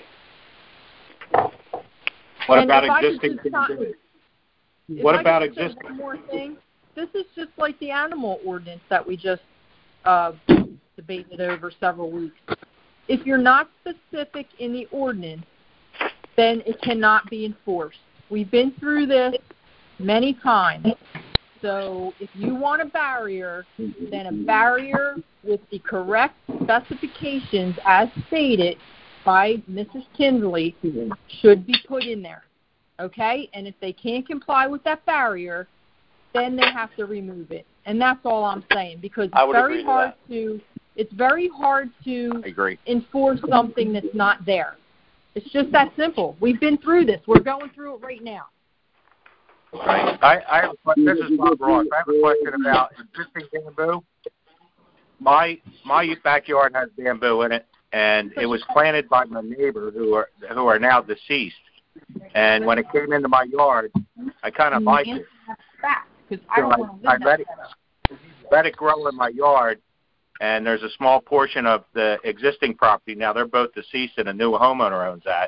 What about existing? What about existing? One more thing. This is just like the animal ordinance that we just debated over several weeks. If you're not specific in the ordinance, then it cannot be enforced. We've been through this many times. So if you want a barrier, then a barrier with the correct specifications as stated by Mrs. Kinsley should be put in there. Okay? And if they can't comply with that barrier, then they have to remove it. And that's all I'm saying because it's very hard to enforce something that's not there. It's just that simple. We've been through this. We're going through it right now. Right. I have a question. This is Bob Ross. I have a question about existing bamboo. My backyard has bamboo in it, and it was planted by my neighbor who are now deceased. And when it came into my yard, I kind of liked it. So I let it grow in my yard, and there's a small portion of the existing property. Now, they're both deceased, and a new homeowner owns that.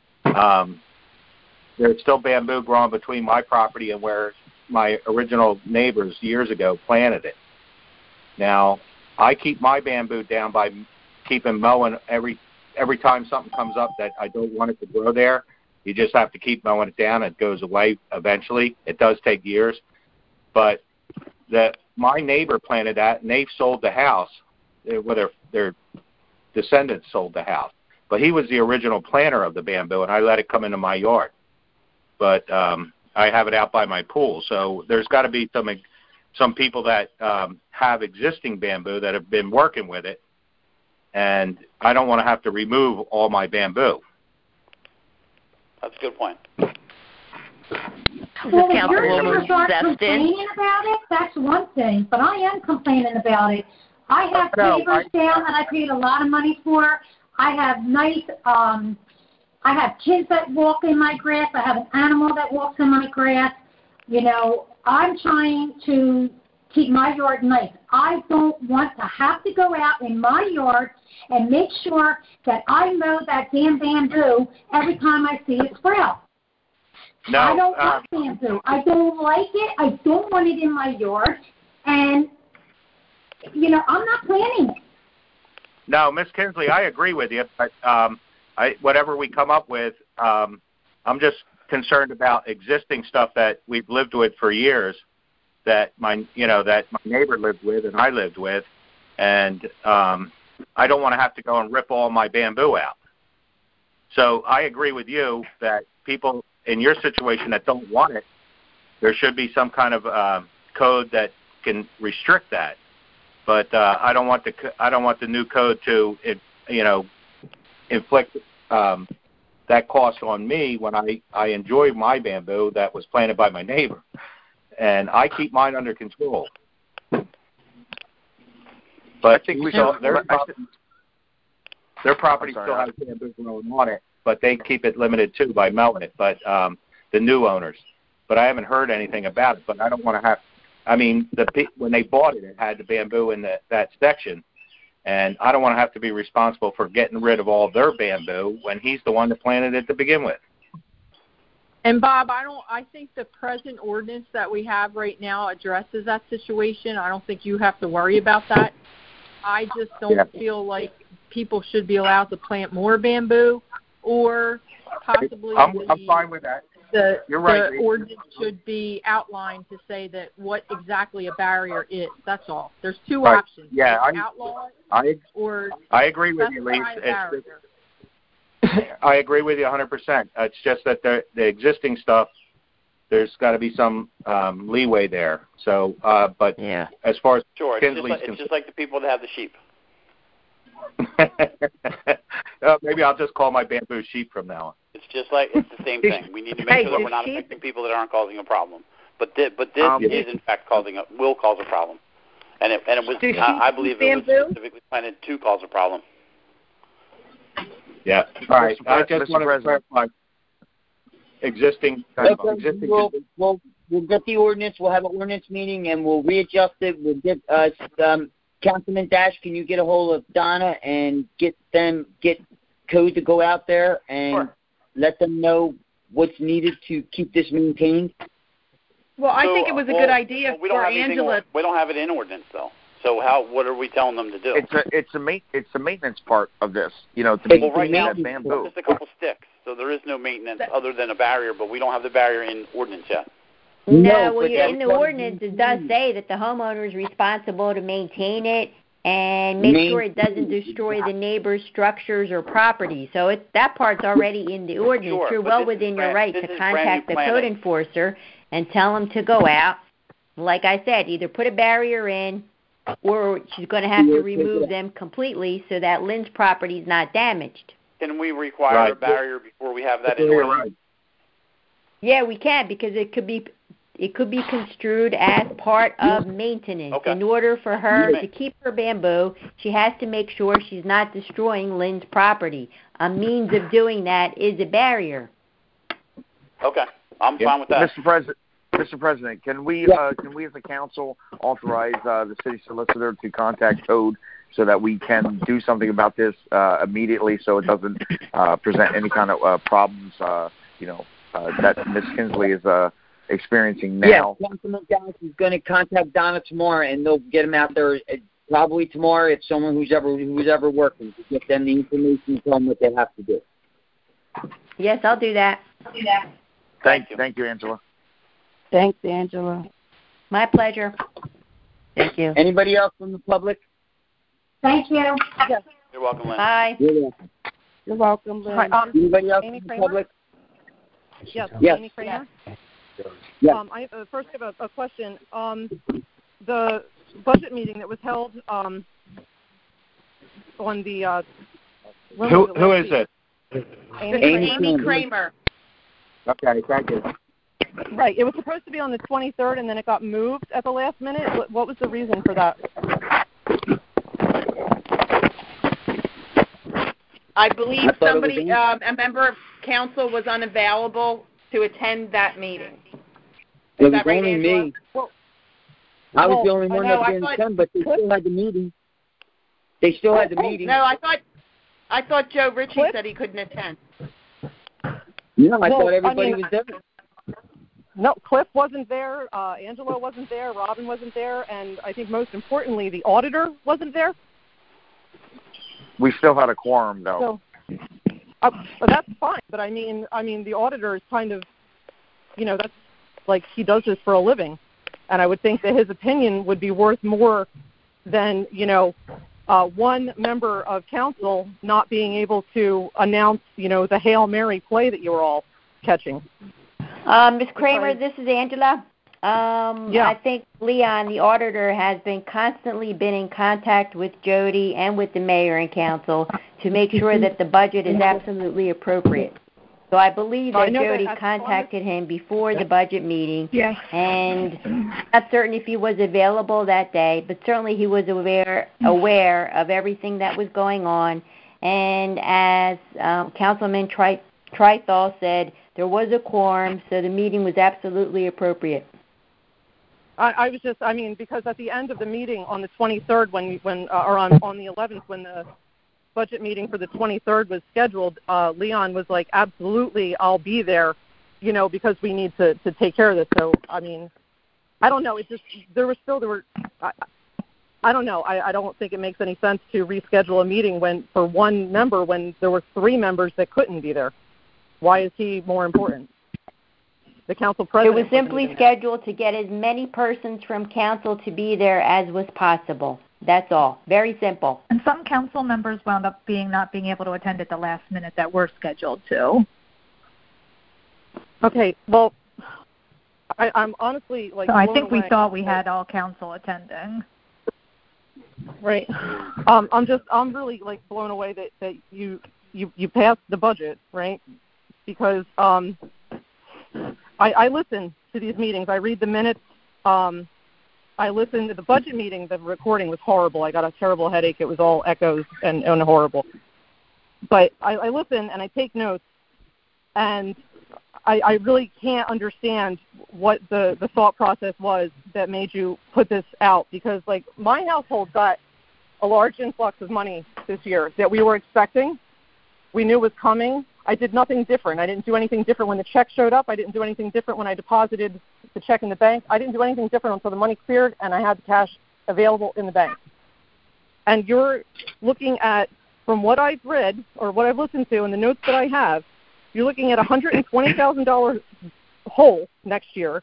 There's still bamboo growing between my property and where my original neighbors years ago planted it. Now, I keep my bamboo down by keeping mowing every time something comes up that I don't want it to grow there. You just have to keep mowing it down. It goes away eventually. It does take years. But my neighbor planted that, and they've sold the house. Their descendants sold the house. But he was the original planter of the bamboo, and I let it come into my yard. but I have it out by my pool. So there's got to be some people that have existing bamboo that have been working with it, and I don't want to have to remove all my bamboo. That's a good point. Well, if you're going to start complaining about it, that's one thing, but I am complaining about it. I have neighbors down that I paid a lot of money for. I have nice, I have kids that walk in my grass. I have an animal that walks in my grass. You know, I'm trying to keep my yard nice. I don't want to have to go out in my yard and make sure that I mow that damn bamboo every time I see it sprout. No, I don't want bamboo. I don't like it. I don't want it in my yard. And, you know, I'm not planting it. No, Miss Kinsley, I agree with you. But whatever we come up with, I'm just concerned about existing stuff that we've lived with for years, that my neighbor lived with and I lived with, and I don't want to have to go and rip all my bamboo out. So I agree with you that people in your situation that don't want it, there should be some kind of code that can restrict that. But I don't want the new code to inflict that cost on me when I enjoy my bamboo that was planted by my neighbor, and I keep mine under control. But I think their property still has bamboo growing on it, but they keep it limited too by mowing it. But the new owners, but I haven't heard anything about it. But I don't want to have. I mean, when they bought it, it had the bamboo in that section, and I don't want to have to be responsible for getting rid of all their bamboo when he's the one that planted it to begin with. And Bob, I think the present ordinance that we have right now addresses that situation. I don't think you have to worry about that. I just don't feel like people should be allowed to plant more bamboo, or possibly I'm fine with that. You're right. The ordinance should be outlined to say that what exactly a barrier is. That's all. There's two options. Yeah, outlaw or I agree with you, Lise. I agree with you 100%. It's just that the existing stuff, there's got to be some leeway there. So, but as far as Kinsley's it's just like the people that have the sheep. Maybe I'll just call my bamboo sheep from now on. It's the same thing. We need to make sure that we're not affecting people that aren't causing a problem. But this is in fact will cause a problem, and it was. I believe it was specifically planted to cause a problem. Yeah. All right. I just want to clarify. Existing. We'll get the ordinance. We'll have an ordinance meeting, and we'll readjust it. We'll get Councilman Dash. Can you get a hold of Donna and get code to go out there and let them know what's needed to keep this maintained? Well, I think it was a good idea for Angela. We don't have it in ordinance though. So what are we telling them to do? It's a maintenance part of this, to right now that bamboo. Just a couple sticks, so there is no maintenance other than a barrier. But we don't have the barrier in ordinance yet. No, in the ordinance it does say that the homeowner is responsible to maintain it and make sure it doesn't destroy the neighbor's structures or property. So that part's already in the ordinance. Sure, you're well within your right to contact the code enforcer and tell them to go out. Like I said, either put a barrier in, or she's going to have to remove them completely so that Lynn's property is not damaged. Can we require a barrier before we have that in ordinance? Yeah, we can, because it could be construed as part of maintenance. Okay. In order for her to keep her bamboo, she has to make sure she's not destroying Lynn's property. A means of doing that is a barrier. Okay, I'm fine with that. Mr. President, can we as a council authorize the city solicitor to contact code so that we can do something about this immediately, so it doesn't present any kind of problems that Ms. Kinsley is experiencing now? Yeah, Councilman Dallas is going to contact Donna tomorrow, and they'll get him out there probably tomorrow. If someone who's ever working, to get them the information and tell them what they have to do. Yes, I'll do that. Thank you, Angela. Thanks, Angela. My pleasure. Thank you. Anybody else from the public? Thank you. You're welcome, Lynn. Bye. You're welcome, Lynn. Anybody else from the public? Yes. Amy Kramer. Yes. I first have a question. The budget meeting that was held on the who is it? Amy Kramer. Okay, thank you. Right. It was supposed to be on the 23rd, and then it got moved at the last minute. What was the reason for that? I believe somebody, a member of council, was unavailable to attend that meeting. It was only me. I was the only one that didn't attend, but they still had the meeting. They still had the meeting. No, I thought Joe Ritchie said he couldn't attend. No, I thought everybody was there. No, Cliff wasn't there, Angela wasn't there, Robin wasn't there, and I think most importantly, the auditor wasn't there. We still had a quorum, though. So, that's fine, but I mean, the auditor is kind of, that's like he does this for a living, and I would think that his opinion would be worth more than, one member of council not being able to announce, the Hail Mary play that you were all catching. Ms. Kramer, this is Angela. I think Leon, the auditor, has been constantly in contact with Jody and with the mayor and council to make sure that the budget is absolutely appropriate. So I believe that Jody contacted him before the budget meeting, and not certain if he was available that day, but certainly he was aware of everything that was going on. And as Councilman Trithall said, there was a quorum, so the meeting was absolutely appropriate. I was just, because at the end of the meeting on the 23rd, on the 11th, when the budget meeting for the 23rd was scheduled, Leon was like, absolutely, I'll be there, because we need to take care of this. So, I don't know. I don't know. I don't think it makes any sense to reschedule a meeting for one member when there were 3 members that couldn't be there. Why is he more important? The council president. It was simply scheduled to get as many persons from council to be there as was possible. That's all. Very simple. And some council members wound up not being able to attend at the last minute that were scheduled to. Okay. Well, I'm honestly So I think we thought we had all council attending. Right. I'm really blown away that you passed the budget, right? Because I listen to these meetings. I read the minutes. I listened to the budget meeting. The recording was horrible. I got a terrible headache. It was all echoes and horrible. But I listen and I take notes, and I really can't understand what the thought process was that made you put this out, because my household got a large influx of money this year that we were expecting. We knew was coming. I did nothing different. I didn't do anything different when the check showed up. I didn't do anything different when I deposited the check in the bank. I didn't do anything different until the money cleared and I had the cash available in the bank. And you're looking at, from what I've read or what I've listened to and the notes that I have, you're looking at $120,000 hole next year.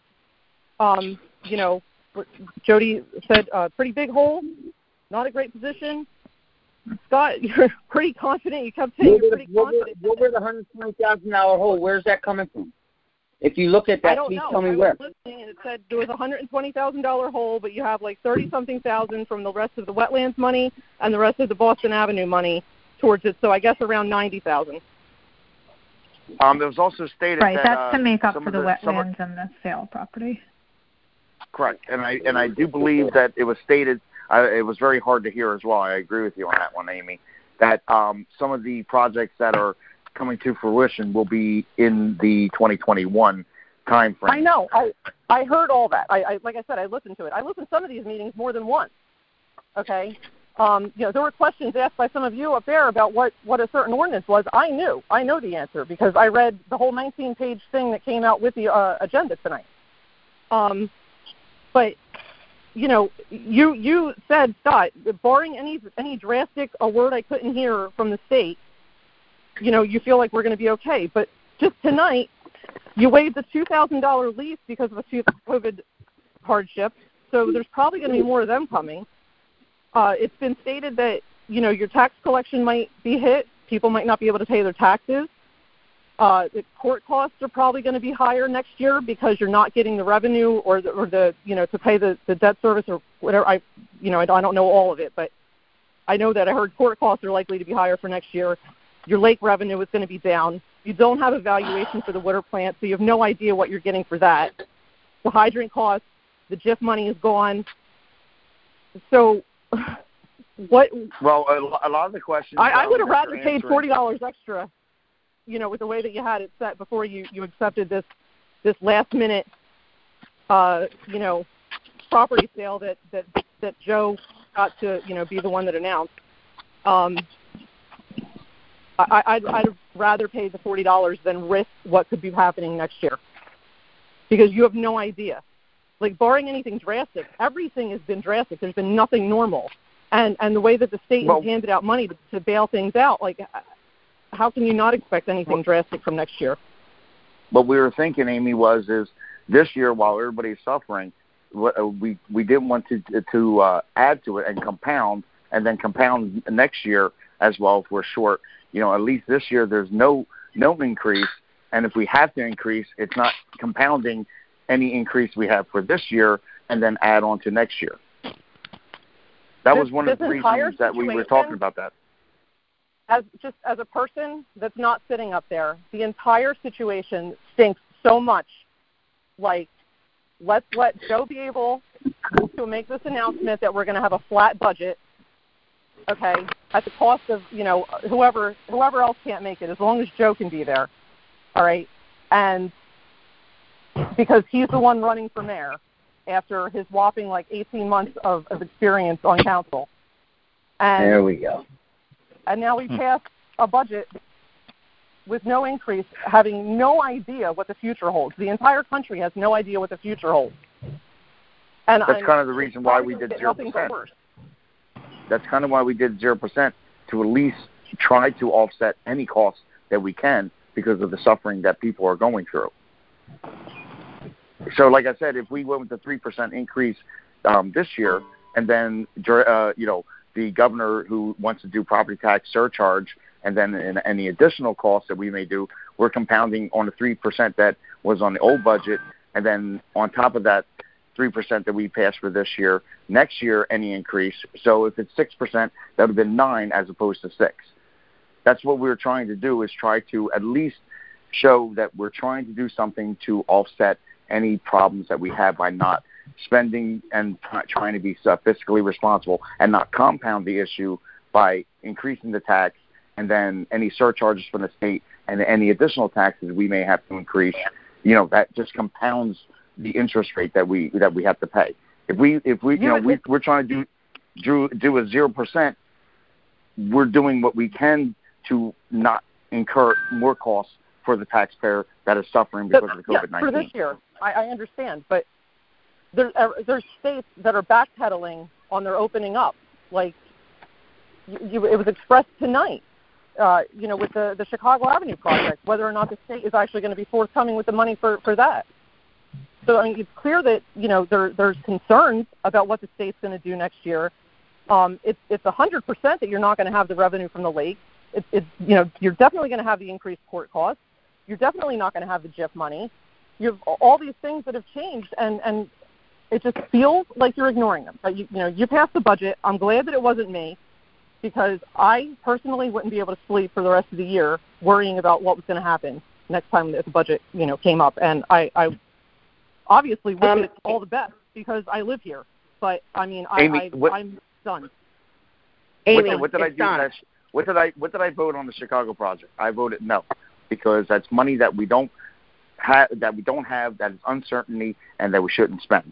Jody said pretty big hole, not a great position. Scott, you're pretty confident. You kept saying you're pretty confident. What were the $120,000 hole? Where's that coming from? If you look at that, please tell me where. I was listening, and it said there was a $120,000 hole, but you have 30-something thousand from the rest of the wetlands money and the rest of the Boston Avenue money towards it. So I guess around $90,000. There was also stated that that's to make up for the wetlands and the sale property. Correct, and I do believe that it was stated. It was very hard to hear as well. I agree with you on that one, Amy, that some of the projects that are coming to fruition will be in the 2021 time frame. I know. I heard all that. Like I said, I listened to it. I listened to some of these meetings more than once. Okay? There were questions asked by some of you up there about what a certain ordinance was. I know the answer because I read the whole 19-page thing that came out with the agenda tonight. But you said, Scott, barring any drastic a word I couldn't hear from the state, you feel like we're going to be okay. But just tonight, you waived the $2,000 lease because of a COVID hardship, so there's probably going to be more of them coming. It's been stated that, your tax collection might be hit. People might not be able to pay their taxes. The court costs are probably going to be higher next year because you're not getting the revenue or the to pay the debt service or whatever. I don't know all of it, but I know that I heard court costs are likely to be higher for next year. Your lake revenue is going to be down. You don't have a valuation for the water plant, so you have no idea what you're getting for that. The hydrant costs, the GIF money is gone. So what? Well, a lot of the questions. I would have rather paid $40 extra, with the way that you had it set before you accepted this last minute, property sale that Joe got to be the one that announced. I'd rather pay the $40 than risk what could be happening next year, because you have no idea. Like, barring anything drastic, everything has been drastic. There's been nothing normal. And the way that the state has handed out money to bail things out, like, how can you not expect anything drastic from next year? What we were thinking, Amy, is this year, while everybody's suffering, we didn't want to add to it and compound next year as well if we're short. At least this year there's no increase, and if we have to increase, it's not compounding any increase we have for this year and then add on to next year. That was one of the reasons that we were talking about that. As a person that's not sitting up there, the entire situation stinks so much. Like, let's let Joe be able to make this announcement that we're going to have a flat budget, okay, at the cost of, whoever else can't make it, as long as Joe can be there, all right? And because he's the one running for mayor after his whopping, 18 months of experience on council. And there we go. And now we passed a budget with no increase, having no idea what the future holds. The entire country has no idea what the future holds. And that's kind of the reason why we did 0%. That's kind of why we did 0%, to at least try to offset any costs that we can because of the suffering that people are going through. So, like I said, if we went with the 3% increase this year, and then the governor who wants to do property tax surcharge, and then in any additional costs that we may do, we're compounding on the 3% that was on the old budget, and then on top of that 3% that we passed for this year, next year any increase. So if it's 6%, that would have been 9 as opposed to 6. That's what we're trying to do, is try to at least show that we're trying to do something to offset any problems that we have by not spending and trying to be fiscally responsible, and not compound the issue by increasing the tax and then any surcharges from the state and any additional taxes we may have to increase. That just compounds the interest rate that we have to pay. If we're trying to do a 0%, we're doing what we can to not incur more costs for the taxpayer that is suffering because of COVID-19. For this year, I understand, but there's states that are backpedaling on their opening up. Like, it was expressed tonight, with the Chicago Avenue project, whether or not the state is actually going to be forthcoming with the money for that. So, I mean, it's clear that, there's concerns about what the state's going to do next year. It's 100% that you're not going to have the revenue from the lake. You're definitely going to have the increased court costs. You're definitely not going to have the GIF money. You have all these things that have changed, and it just feels like you're ignoring them. But you passed the budget. I'm glad that it wasn't me, because I personally wouldn't be able to sleep for the rest of the year worrying about what was going to happen next time that the budget, came up. And I obviously wish it all the best because I live here. But I mean, Amy, I'm done. Amy, what did I do? What did I vote on the Chicago project? I voted no, because that's money that we don't have, that is uncertainty, and that we shouldn't spend.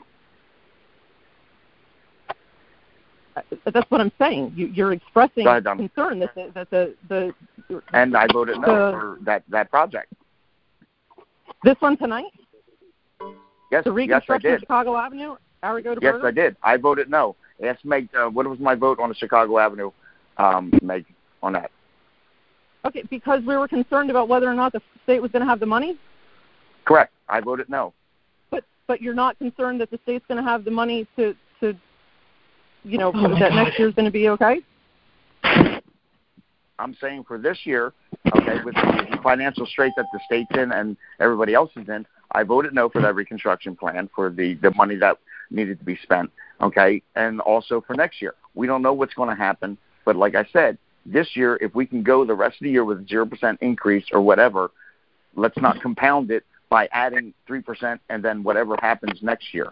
That's what I'm saying. You're expressing concern that the and I voted no for that project. This one tonight? Yes, the reconstruction yes, I did. of Chicago Avenue, Arago to Yes, Berger? I did. I voted no. Ask Meg, what was my vote on the Chicago Avenue, Meg, on that? Okay, because we were concerned about whether or not the state was going to have the money? Correct. I voted no. But you're not concerned that the state's going to have the money to that next year's going to be okay? I'm saying for this year, okay, with the financial strait that the state's in and everybody else is in, I voted no for that reconstruction plan for the money that needed to be spent, okay, and also for next year. We don't know what's going to happen, but like I said, this year, if we can go the rest of the year with 0% increase or whatever, let's not compound it by adding 3% and then whatever happens next year.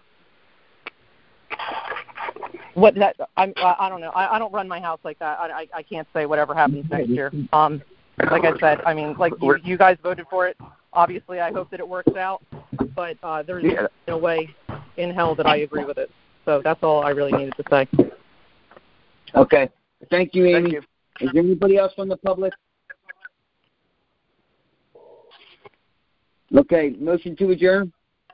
I don't know. I don't run my house like that. I can't say whatever happens next year. Like I said, I mean, like you guys voted for it. Obviously, I hope that it works out, but there's no way in hell that I agree with it. So that's all I really needed to say. Okay. Thank you, Amy. Thank you. Is there anybody else from the public? Okay, motion to adjourn?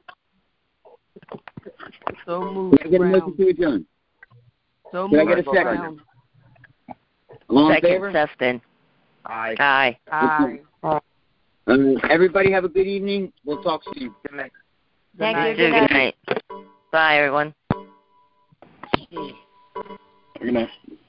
So moved. Can I get a motion to adjourn? So Can I get a second? All in favor? Sefton. Aye. Aye. Everybody have a good evening. We'll talk soon. Good night. Good night. Bye, everyone. Good night.